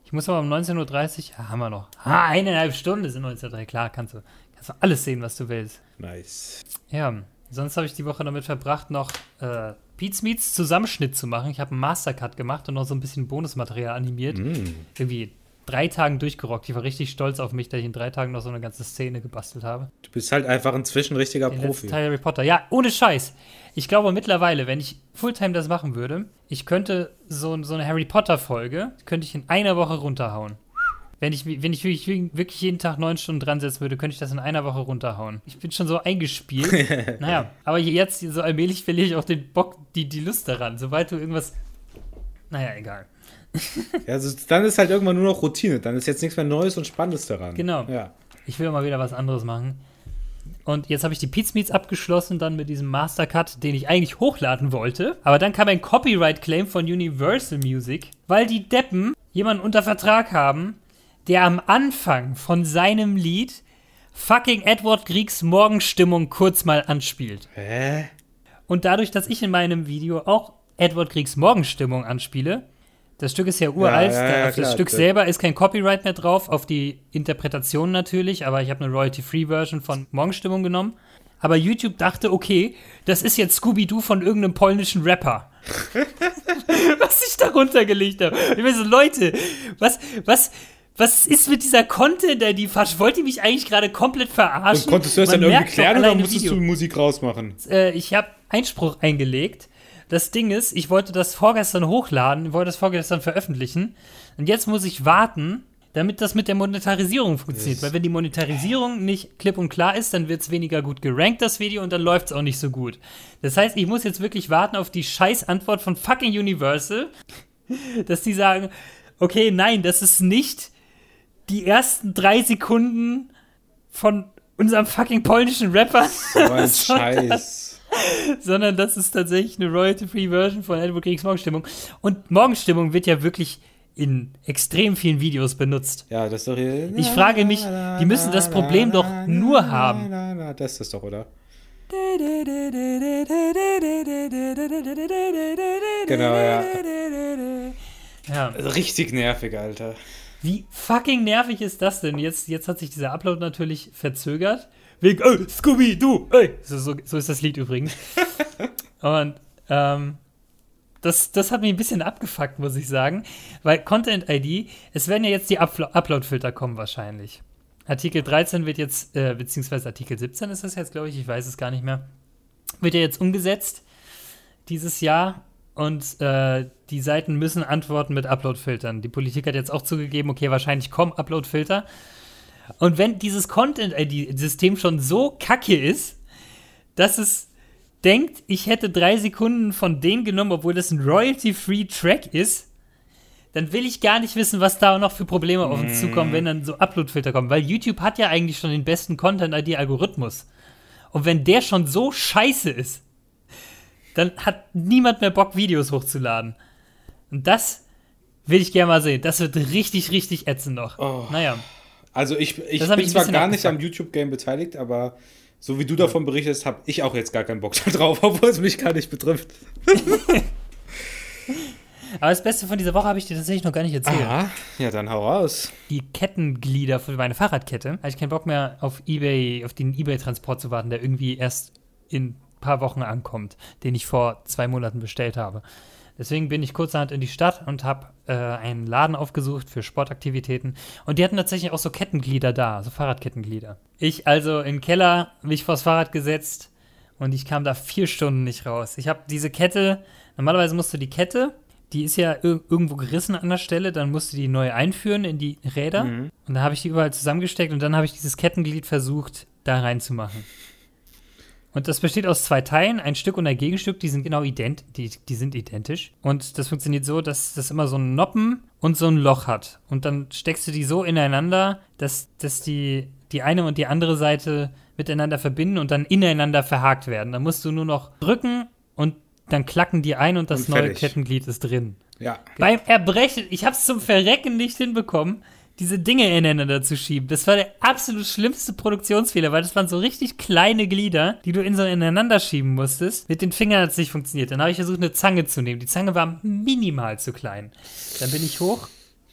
Ich muss aber um neunzehn Uhr dreißig, ja, haben wir noch. Ah, eineinhalb Stunden sind neunzehn Uhr dreißig, klar, kannst du, kannst du alles sehen, was du willst. Nice. Ja, sonst habe ich die Woche damit verbracht, noch äh, Pete's Meets Zusammenschnitt zu machen. Ich habe einen Mastercut gemacht und noch so ein bisschen Bonusmaterial animiert. Mm. Irgendwie drei Tagen durchgerockt. Ich war richtig stolz auf mich, dass ich in drei Tagen noch so eine ganze Szene gebastelt habe. Du bist halt einfach inzwischen ein richtiger Den Profi. Teil Harry Potter. Ja, ohne Scheiß. Ich glaube mittlerweile, wenn ich Fulltime das machen würde, ich könnte so, so eine Harry Potter-Folge, könnte ich in einer Woche runterhauen. Wenn ich, wenn ich wirklich, wirklich jeden Tag neun Stunden dran setzen würde, könnte ich das in einer Woche runterhauen. Ich bin schon so eingespielt. Naja, aber jetzt so allmählich verliere ich auch den Bock, die, die Lust daran. Sobald du irgendwas... Naja, egal. Ja, also dann ist halt irgendwann nur noch Routine. Dann ist jetzt nichts mehr Neues und Spannendes daran. Genau. Ja. Ich will mal wieder was anderes machen. Und jetzt habe ich die Pete's Meets abgeschlossen, dann mit diesem Mastercut, den ich eigentlich hochladen wollte. Aber dann kam ein Copyright-Claim von Universal Music, weil die Deppen jemanden unter Vertrag haben, der am Anfang von seinem Lied fucking Edward Griegs Morgenstimmung kurz mal anspielt. Hä? Und dadurch, dass ich in meinem Video auch Edward Griegs Morgenstimmung anspiele, das Stück ist ja uralt, ja, ja, ja, auf das klar, Stück klar. selber ist kein Copyright mehr drauf, auf die Interpretation natürlich, aber ich habe eine Royalty-Free-Version von Morgenstimmung genommen. Aber YouTube dachte, okay, das ist jetzt Scooby-Doo von irgendeinem polnischen Rapper. Was ich da runtergelegt habe. Ich meine so, Leute, was, was... Was ist mit dieser Content-I D? Wollt ihr mich eigentlich gerade komplett verarschen? Und konntest du das Man dann irgendwie merkt klären doch oder alleine musstest Video. du Musik rausmachen? Äh, ich habe Einspruch eingelegt. Das Ding ist, ich wollte das vorgestern hochladen, ich wollte das vorgestern veröffentlichen. Und jetzt muss ich warten, damit das mit der Monetarisierung funktioniert. Das Weil wenn die Monetarisierung nicht klipp und klar ist, dann wird es weniger gut gerankt, das Video, und dann läuft es auch nicht so gut. Das heißt, ich muss jetzt wirklich warten auf die scheiß Antwort von fucking Universal, dass die sagen, okay, nein, das ist nicht die ersten drei Sekunden von unserem fucking polnischen Rapper. So ein Scheiß. Sondern das ist tatsächlich eine Royalty-Free-Version von Edward Griegs Morgenstimmung. Und Morgenstimmung wird ja wirklich in extrem vielen Videos benutzt. Ja, das ist doch hier. Ich frage mich, die müssen das Problem doch nur haben. Das ist das doch, oder? Genau, ja. Ja. Richtig nervig, Alter. Wie fucking nervig ist das denn? Jetzt, jetzt hat sich dieser Upload natürlich verzögert. Wegen, oh, Scooby, du, ey. So, so, so ist das Lied übrigens. Und, ähm, das, das hat mich ein bisschen abgefuckt, muss ich sagen. Weil Content-I D, es werden ja jetzt die Uplo- Upload-Filter kommen wahrscheinlich. Artikel dreizehn wird jetzt, äh, beziehungsweise Artikel siebzehn ist das jetzt, glaube ich, ich weiß es gar nicht mehr, wird ja jetzt umgesetzt dieses Jahr. Und äh, die Seiten müssen antworten mit Upload-Filtern. Die Politik hat jetzt auch zugegeben, okay, wahrscheinlich kommen Upload-Filter. Und wenn dieses Content-I D-System schon so kacke ist, dass es denkt, ich hätte drei Sekunden von denen genommen, obwohl das ein Royalty-Free-Track ist, dann will ich gar nicht wissen, was da noch für Probleme auf uns zukommen, wenn dann so Upload-Filter kommen. Weil YouTube hat ja eigentlich schon den besten Content-I D-Algorithmus. Und wenn der schon so scheiße ist, dann hat niemand mehr Bock, Videos hochzuladen. Und das will ich gerne mal sehen. Das wird richtig, richtig ätzend noch. Oh. Naja. Also ich, ich bin zwar gar nicht am YouTube-Game beteiligt, aber so wie du davon berichtest, habe ich auch jetzt gar keinen Bock drauf, obwohl es mich gar nicht betrifft. Aber das Beste von dieser Woche habe ich dir tatsächlich noch gar nicht erzählt. Aha, ja, dann hau raus. Die Kettenglieder für meine Fahrradkette. Hatte ich keinen Bock mehr auf eBay, auf den eBay-Transport zu warten, der irgendwie erst in paar Wochen ankommt, den ich vor zwei Monaten bestellt habe. Deswegen bin ich kurzerhand in die Stadt und habe äh, einen Laden aufgesucht für Sportaktivitäten. Und die hatten tatsächlich auch so Kettenglieder da, so Fahrradkettenglieder. Ich also in den Keller, mich vors Fahrrad gesetzt und ich kam da vier Stunden nicht raus. Ich habe diese Kette, normalerweise musst du die Kette, die ist ja ir- irgendwo gerissen an der Stelle, dann musst du die neu einführen in die Räder. Mhm. Und dann habe ich die überall zusammengesteckt und dann habe ich dieses Kettenglied versucht, da reinzumachen. Und das besteht aus zwei Teilen, ein Stück und ein Gegenstück, die sind genau ident, die, die sind identisch. Und das funktioniert so, dass das immer so einen Noppen und so ein Loch hat. Und dann steckst du die so ineinander, dass, dass die, die eine und die andere Seite miteinander verbinden und dann ineinander verhakt werden. Dann musst du nur noch drücken und dann klacken die ein und das und neue Kettenglied ist drin. Ja. Beim Erbrechen, ich habe es zum Verrecken nicht hinbekommen, diese Dinge ineinander zu schieben. Das war der absolut schlimmste Produktionsfehler, weil das waren so richtig kleine Glieder, die du in so ineinander schieben musstest. Mit den Fingern hat es nicht funktioniert. Dann habe ich versucht, eine Zange zu nehmen. Die Zange war minimal zu klein. Dann bin ich hoch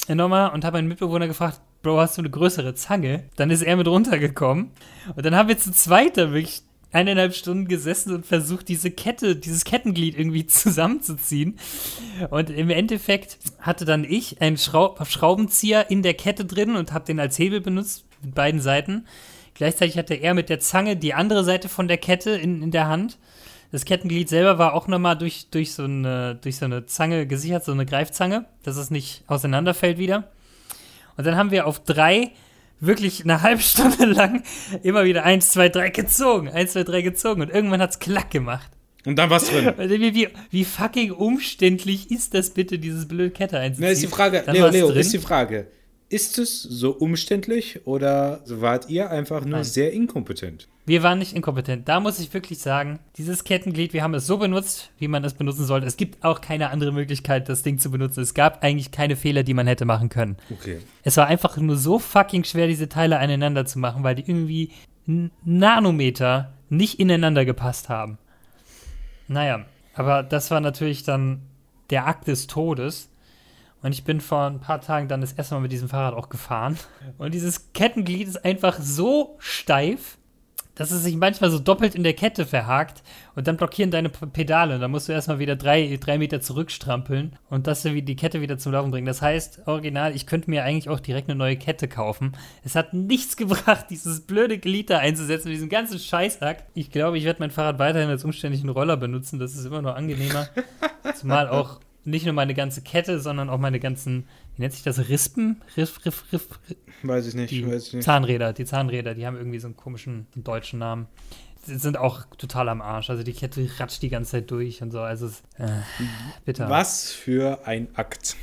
nochmal und habe meinen Mitbewohner gefragt, Bro, hast du eine größere Zange? Dann ist er mit runtergekommen. Und dann haben wir zu zweit da wirklich eineinhalb Stunden gesessen und versucht, diese Kette, dieses Kettenglied irgendwie zusammenzuziehen. Und im Endeffekt hatte dann ich einen Schraub- Schraubenzieher in der Kette drin und habe den als Hebel benutzt, mit beiden Seiten. Gleichzeitig hatte er mit der Zange die andere Seite von der Kette in, in der Hand. Das Kettenglied selber war auch nochmal durch, durch, so eine, durch so eine Zange gesichert, so eine Greifzange, dass es nicht auseinanderfällt wieder. Und dann haben wir auf drei wirklich eine halbe Stunde lang immer wieder eins, zwei, drei gezogen. Eins, zwei, drei gezogen. Und irgendwann hat's klack gemacht. Und dann war's drin. Wie, wie, wie fucking umständlich ist das bitte, dieses blöde Kette einzuziehen? Na, ist die Frage, Dann Leo, Leo, drin. ist die Frage, ist es so umständlich oder wart ihr einfach nur Nein. sehr inkompetent? Wir waren nicht inkompetent. Da muss ich wirklich sagen, dieses Kettenglied, wir haben es so benutzt, wie man es benutzen sollte. Es gibt auch keine andere Möglichkeit, das Ding zu benutzen. Es gab eigentlich keine Fehler, die man hätte machen können. Okay. Es war einfach nur so fucking schwer, diese Teile aneinander zu machen, weil die irgendwie n- Nanometer nicht ineinander gepasst haben. Naja, aber das war natürlich dann der Akt des Todes. Und ich bin vor ein paar Tagen dann das erste Mal mit diesem Fahrrad auch gefahren. Und dieses Kettenglied ist einfach so steif, dass es sich manchmal so doppelt in der Kette verhakt und dann blockieren deine P- Pedale. Und dann musst du erstmal wieder drei, drei Meter zurückstrampeln und das wie die Kette wieder zum Laufen bringen. Das heißt, original, ich könnte mir eigentlich auch direkt eine neue Kette kaufen. Es hat nichts gebracht, dieses blöde Glied da einzusetzen, diesen ganzen Scheißakt. Ich glaube, ich werde mein Fahrrad weiterhin als umständlichen Roller benutzen. Das ist immer noch angenehmer. Zumal auch nicht nur meine ganze Kette, sondern auch meine ganzen, wie nennt sich das, Rispen? Riff, Riff, Riff, Riff. Weiß ich nicht, Die weiß ich nicht. Zahnräder, die Zahnräder, die haben irgendwie so einen komischen deutschen Namen. Die sind auch total am Arsch. Also die Kette ratscht die ganze Zeit durch und so. Also es ist äh, bitter. Was für ein Akt.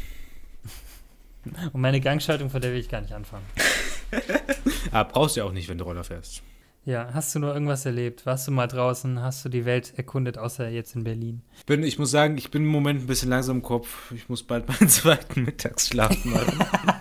Und meine Gangschaltung, von der will ich gar nicht anfangen. Aber brauchst du ja auch nicht, wenn du Roller fährst. Ja, hast du nur irgendwas erlebt? Warst du mal draußen? Hast du die Welt erkundet, außer jetzt in Berlin? Bin, ich muss sagen, ich bin im Moment ein bisschen langsam im Kopf. Ich muss bald meinen zweiten Mittagsschlaf machen.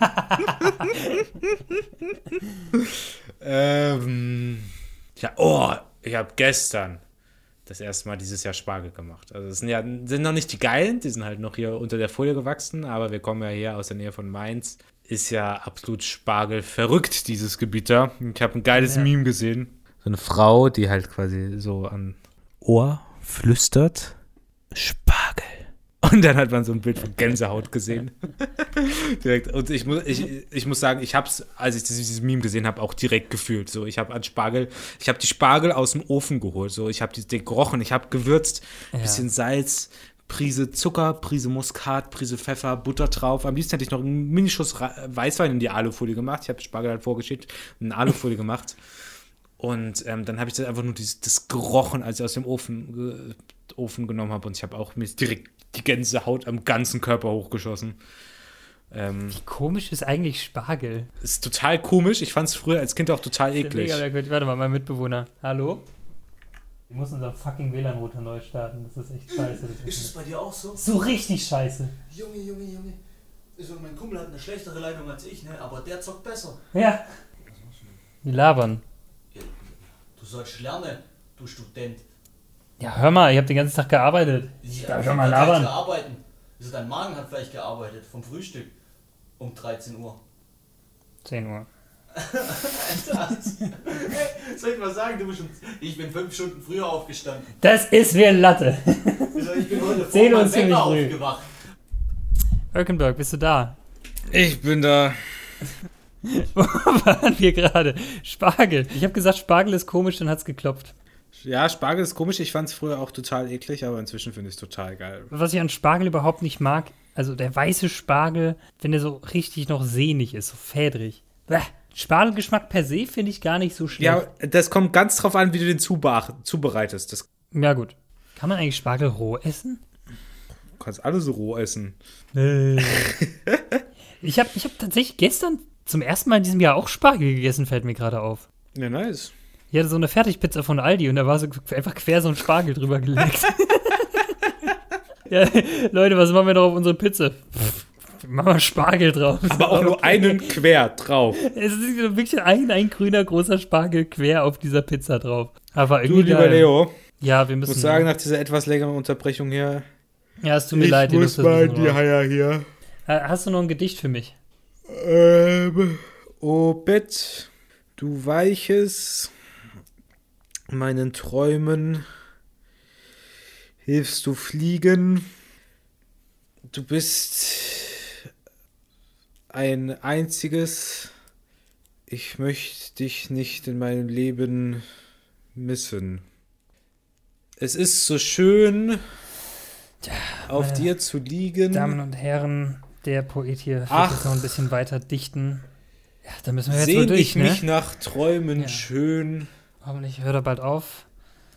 ähm, ja, oh, ich habe gestern das erste Mal dieses Jahr Spargel gemacht. Also es sind ja sind noch nicht die geilen, die sind halt noch hier unter der Folie gewachsen, aber wir kommen ja hier aus der Nähe von Mainz. Ist ja absolut Spargel verrückt, dieses Gebiet da. Ich habe ein geiles Ja. Meme gesehen. So eine Frau, die halt quasi so an Ohr flüstert, Spargel. Und dann hat man so ein Bild von Gänsehaut gesehen. Direkt. Und ich muss, ich, ich muss sagen, ich habe es, als ich dieses Meme gesehen habe, auch direkt gefühlt. So, ich habe an Spargel, ich habe die Spargel aus dem Ofen geholt. So, ich habe die die gerochen, ich habe gewürzt, Ja. bisschen Salz, Prise Zucker, Prise Muskat, Prise Pfeffer, Butter drauf. Am liebsten hätte ich noch einen Minischuss Ra- Weißwein in die Alufolie gemacht. Ich habe Spargel halt vorgeschickt und eine Alufolie gemacht. Und ähm, dann habe ich das einfach nur dieses, das gerochen, als ich aus dem Ofen, äh, Ofen genommen habe. Und ich habe auch mir direkt die Gänsehaut am ganzen Körper hochgeschossen. Ähm, Wie komisch ist eigentlich Spargel? ist total komisch. Ich fand es früher als Kind auch total eklig. Mega merkwürdig. Warte mal, mein Mitbewohner. Hallo? Wir müssen unser fucking W L A N-Router neu starten. Das ist echt scheiße. Das Ist es bei dir auch so? so richtig scheiße. Junge, Junge, Junge. Also mein Kumpel hat eine schlechtere Leitung als ich, ne? Aber der zockt besser. Ja. Die labern. Ja, du sollst lernen, du Student. Ja, hör mal, ich habe den ganzen Tag gearbeitet. Ja, Darf ich ich auch mal hab labern? gleich gearbeitet. Also dein Magen hat vielleicht gearbeitet vom Frühstück um dreizehn Uhr. zehn Uhr. Alter, soll ich mal sagen, du bist schon, ich bin fünf Stunden früher aufgestanden. Das ist mir Latte. Also ich bin heute vor zehn Uhr meinem ziemlich Wecker früh. aufgewacht. Örkenberg, bist du da? Ich bin da. Wo waren wir gerade? Spargel. Ich habe gesagt, Spargel ist komisch, dann hat's geklopft. Ja, Spargel ist komisch. Ich fand es früher auch total eklig, aber inzwischen finde ich es total geil. Was ich an Spargel überhaupt nicht mag, also der weiße Spargel, wenn der so richtig noch sehnig ist, so fädrig. Bäh. Spargelgeschmack per se finde ich gar nicht so schlecht. Ja, das kommt ganz drauf an, wie du den zuba- zubereitest. Das Ja, gut. Kann man eigentlich Spargel roh essen? du kannst alles roh essen. Ich habe ich hab tatsächlich gestern zum ersten Mal in diesem Jahr auch Spargel gegessen, fällt mir gerade auf. Ja, nice. Ich hatte so eine Fertigpizza von Aldi und da war so einfach quer so ein Spargel drüber gelegt. Ja, Leute, was machen wir noch auf unsere Pizza? Pff, machen wir Spargel drauf. Aber auch nur einen quer drauf. Es ist wirklich ein, ein grüner, großer Spargel quer auf dieser Pizza drauf. Aber Du, irgendwie lieber geil. Leo, Ja, wir ich müssen. muss sagen, nach dieser etwas längeren Unterbrechung hier, ja, es tut mir ich leid. ihr muss müsst das mal wissen, die aber- Eier hier. Äh, Hast du noch ein Gedicht für mich? Ähm, oh Bett, du Weiches, meinen Träumen hilfst du fliegen. Du bist ein einziges. Ich möchte dich nicht in meinem Leben missen. Es ist so schön, Tja, auf meine dir zu liegen. Damen und Herren, der Poet hier wird Ach. jetzt noch ein bisschen weiter dichten. Ja, da müssen wir jetzt Sehn mal durch, ich ne? mich nach Träumen Ja. schön. Hoffentlich hört er bald auf.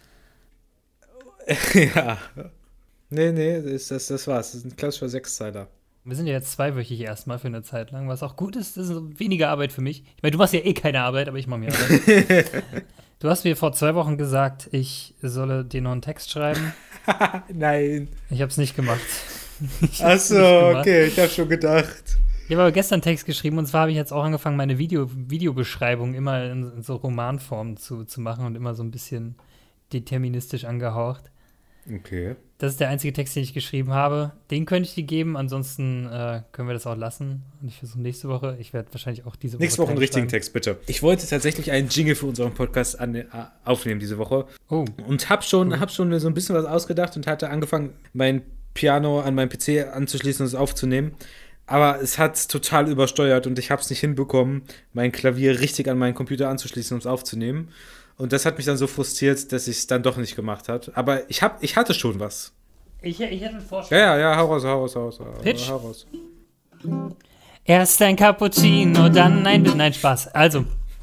Ja. Nee, nee, das, das, das war's. Das ist ein klassischer Sechszeiler. Wir sind ja jetzt zweiwöchig erstmal für eine Zeit lang, was auch gut ist. Das ist weniger Arbeit für mich. Ich meine, du machst ja eh keine Arbeit, aber ich mache mir Arbeit. Du hast mir vor zwei Wochen gesagt, ich solle dir noch einen Text schreiben. Nein. Ich habe es nicht gemacht. Ich hab's Achso, nicht gemacht. okay, ich habe schon gedacht. Ich habe aber gestern einen Text geschrieben und zwar habe ich jetzt auch angefangen, meine Video, Videobeschreibung immer in, in so Romanform zu, zu machen und immer so ein bisschen deterministisch angehaucht. Okay. Das ist der einzige Text, den ich geschrieben habe. Den könnte ich dir geben, ansonsten äh, können wir das auch lassen. Und ich versuche nächste Woche, ich werde wahrscheinlich auch diese Woche Nächste Woche einen keinen richtigen schreiben. Text, bitte. Ich wollte tatsächlich einen Jingle für unseren Podcast an, äh, aufnehmen diese Woche. Oh, Und hab schon, Cool. hab schon mir so ein bisschen was ausgedacht und hatte angefangen, mein Piano an meinen P C anzuschließen und es aufzunehmen. Aber es hat total übersteuert und ich habe es nicht hinbekommen, mein Klavier richtig an meinen Computer anzuschließen, um es aufzunehmen. Und das hat mich dann so frustriert, dass ich es dann doch nicht gemacht habe. Aber ich, hab, ich hatte schon was. ich, ich hätte einen Vorschlag. Ja, ja, ja, hau raus, hau raus, hau raus. Hau, Pitch. hau raus. Erst ein Cappuccino, dann ein... Nein, Spaß. Also.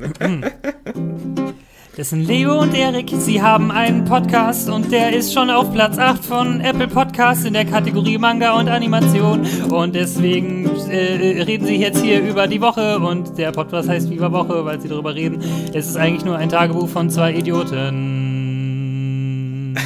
Das sind Leo und Erik, sie haben einen Podcast und der ist schon auf Platz acht von Apple Podcasts in der Kategorie Manga und Animation und deswegen äh, reden sie jetzt hier über die Woche und der Podcast heißt Viva Woche, weil sie darüber reden. Es ist eigentlich nur ein Tagebuch von zwei Idioten.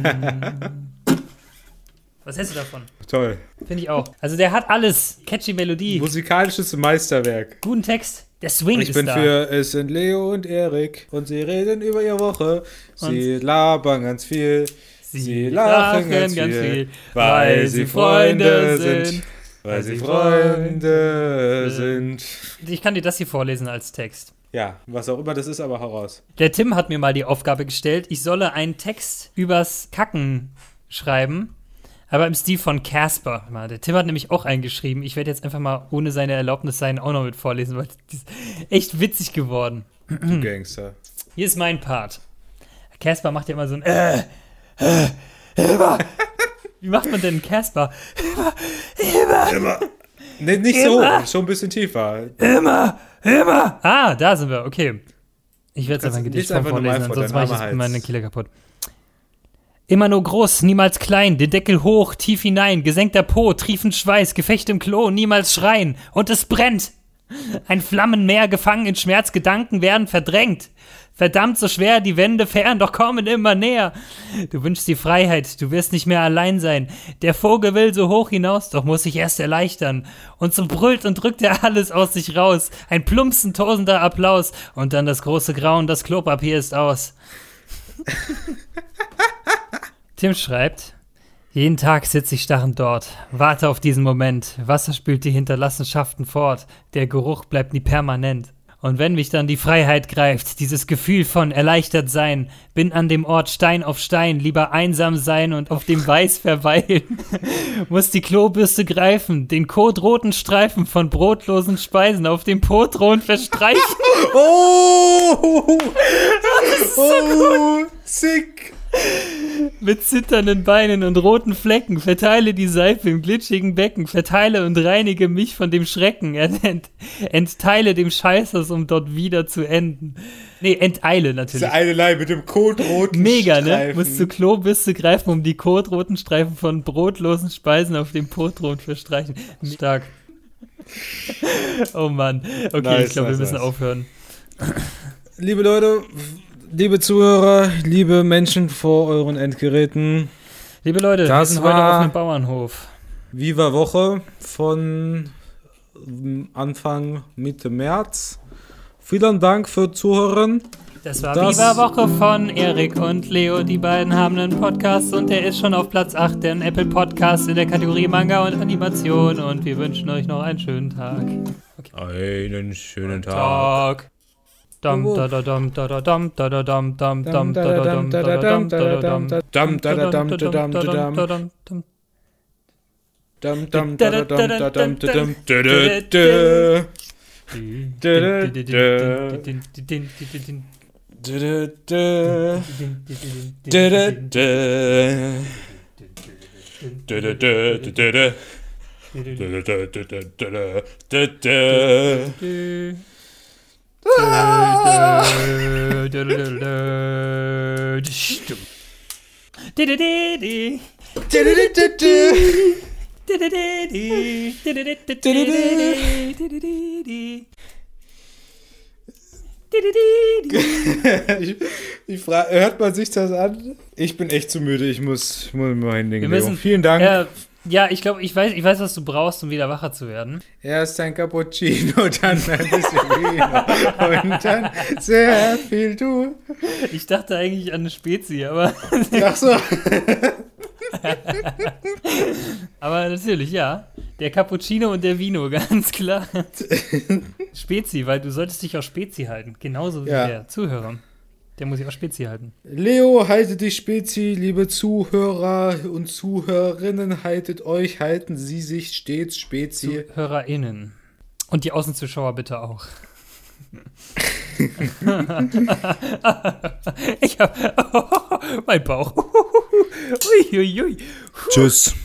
Was hältst du davon? Toll. Finde ich auch. Also der hat alles. Catchy Melodie, Musikalisches Meisterwerk. guten Text, der Swing Ich ist bin da. für, es sind Leo und Erik und sie reden über ihre Woche. Sie labern ganz viel. Sie, lachen, ganz, viel, weil sie Freunde sind. Weil sie Freunde sind. Ich kann dir das hier vorlesen als Text. Ja, was auch immer das ist, aber hau raus. Der Tim hat mir mal die Aufgabe gestellt, ich solle einen Text übers Kacken schreiben, aber im Stil von Casper. Mal, Der Tim hat nämlich auch einen geschrieben. Ich werde jetzt einfach mal ohne seine Erlaubnis seinen auch noch mit vorlesen, weil das ist echt witzig geworden. Du Gangster. Hier ist mein Part. Casper macht ja immer so ein äh, äh, immer. Wie macht man denn Casper? Immer. Nee, nicht Immer. so, schon ein bisschen tiefer. Immer, immer. Ah, da sind wir, okay. Ich werde jetzt einfach ein Kannst- Gedicht lies einfach vorlesen, normal vor, sonst dein mache ich armer jetzt Hals. meine Kehle kaputt. Immer nur groß, niemals klein, den Deckel hoch, tief hinein, gesenkter Po, triefend Schweiß, Gefecht im Klo, niemals schreien. Und es brennt. Ein Flammenmeer gefangen in Schmerz, Gedanken werden verdrängt. Verdammt so schwer, die Wände fern, doch kommen immer näher. Du wünschst die Freiheit, du wirst nicht mehr allein sein. Der Vogel will so hoch hinaus, doch muss sich erst erleichtern. Und so brüllt und drückt er alles aus sich raus. Ein plumpsen, tosender Applaus. Und dann das große Grauen, das Klopapier ist aus. Tim schreibt, jeden Tag sitze ich starrend dort, warte auf diesen Moment, Wasser spült die Hinterlassenschaften fort, der Geruch bleibt nie permanent. Und wenn mich dann die Freiheit greift, dieses Gefühl von erleichtert sein, bin an dem Ort Stein auf Stein, lieber einsam sein und auf dem Weiß verweilen, muss die Klobürste greifen, den kotroten Streifen von brotlosen Speisen auf dem Pothron verstreichen. Oh! Das ist so oh, sick! Mit zitternden Beinen und roten Flecken verteile die Seife im glitschigen Becken, verteile und reinige mich von dem Schrecken, ent, entteile dem Scheißhaus, um dort wieder zu enden. Nee, enteile natürlich. Diese eine Line mit dem kotroten Mega, Streifen. ne? Musst zur Klobürste greifen, um die kotroten Streifen von brotlosen Speisen auf dem Pothron verstreichen. Stark. Oh Mann. Okay, Nice, ich glaube, nice, wir müssen nice. aufhören. Liebe Leute, liebe Zuhörer, liebe Menschen vor euren Endgeräten, Liebe Leute, wir Das sind heute war- auf einem Bauernhof. Viva Woche von Anfang Mitte März. Vielen Dank für Zuhören. Das war Das- Viva Woche von Erik und Leo. Die beiden haben einen Podcast und der ist schon auf Platz acht der Apple Podcast in der Kategorie Manga und Animation. Und wir wünschen euch noch einen schönen Tag. Okay. Einen schönen Tag. Tag. Dam da da dam da da dam da da dam dam dam da da dam da da dam da da dam Dam da da dam da dam da dam. Dam dam da da dam da dam da dam da da da. Da da da. Da da da. Da da da da da da. Da da da da da da da da. ich, ich frage, hört man sich das an? Ich bin echt zu müde, ich muss, muss mein Ding müssen, Vielen Dank. Äh, ja, ich glaube, ich weiß, ich weiß, was du brauchst, um wieder wacher zu werden. Erst ein Cappuccino, dann ein bisschen Vino und dann sehr viel du. Ich dachte eigentlich an eine Spezi, aber... Ach so. Aber natürlich, ja. Der Cappuccino und der Vino, ganz klar. Spezi, weil du solltest dich auf Spezi halten. Genauso wie ja. der Zuhörer. Der muss sich auf Spezi halten. Leo, haltet die Spezi, liebe Zuhörer und Zuhörerinnen, haltet euch, halten Sie sich stets Spezi. ZuhörerInnen. Und die Außenzuschauer bitte auch. Ich hab... Oh, mein Bauch. Ui, ui, ui. Tschüss.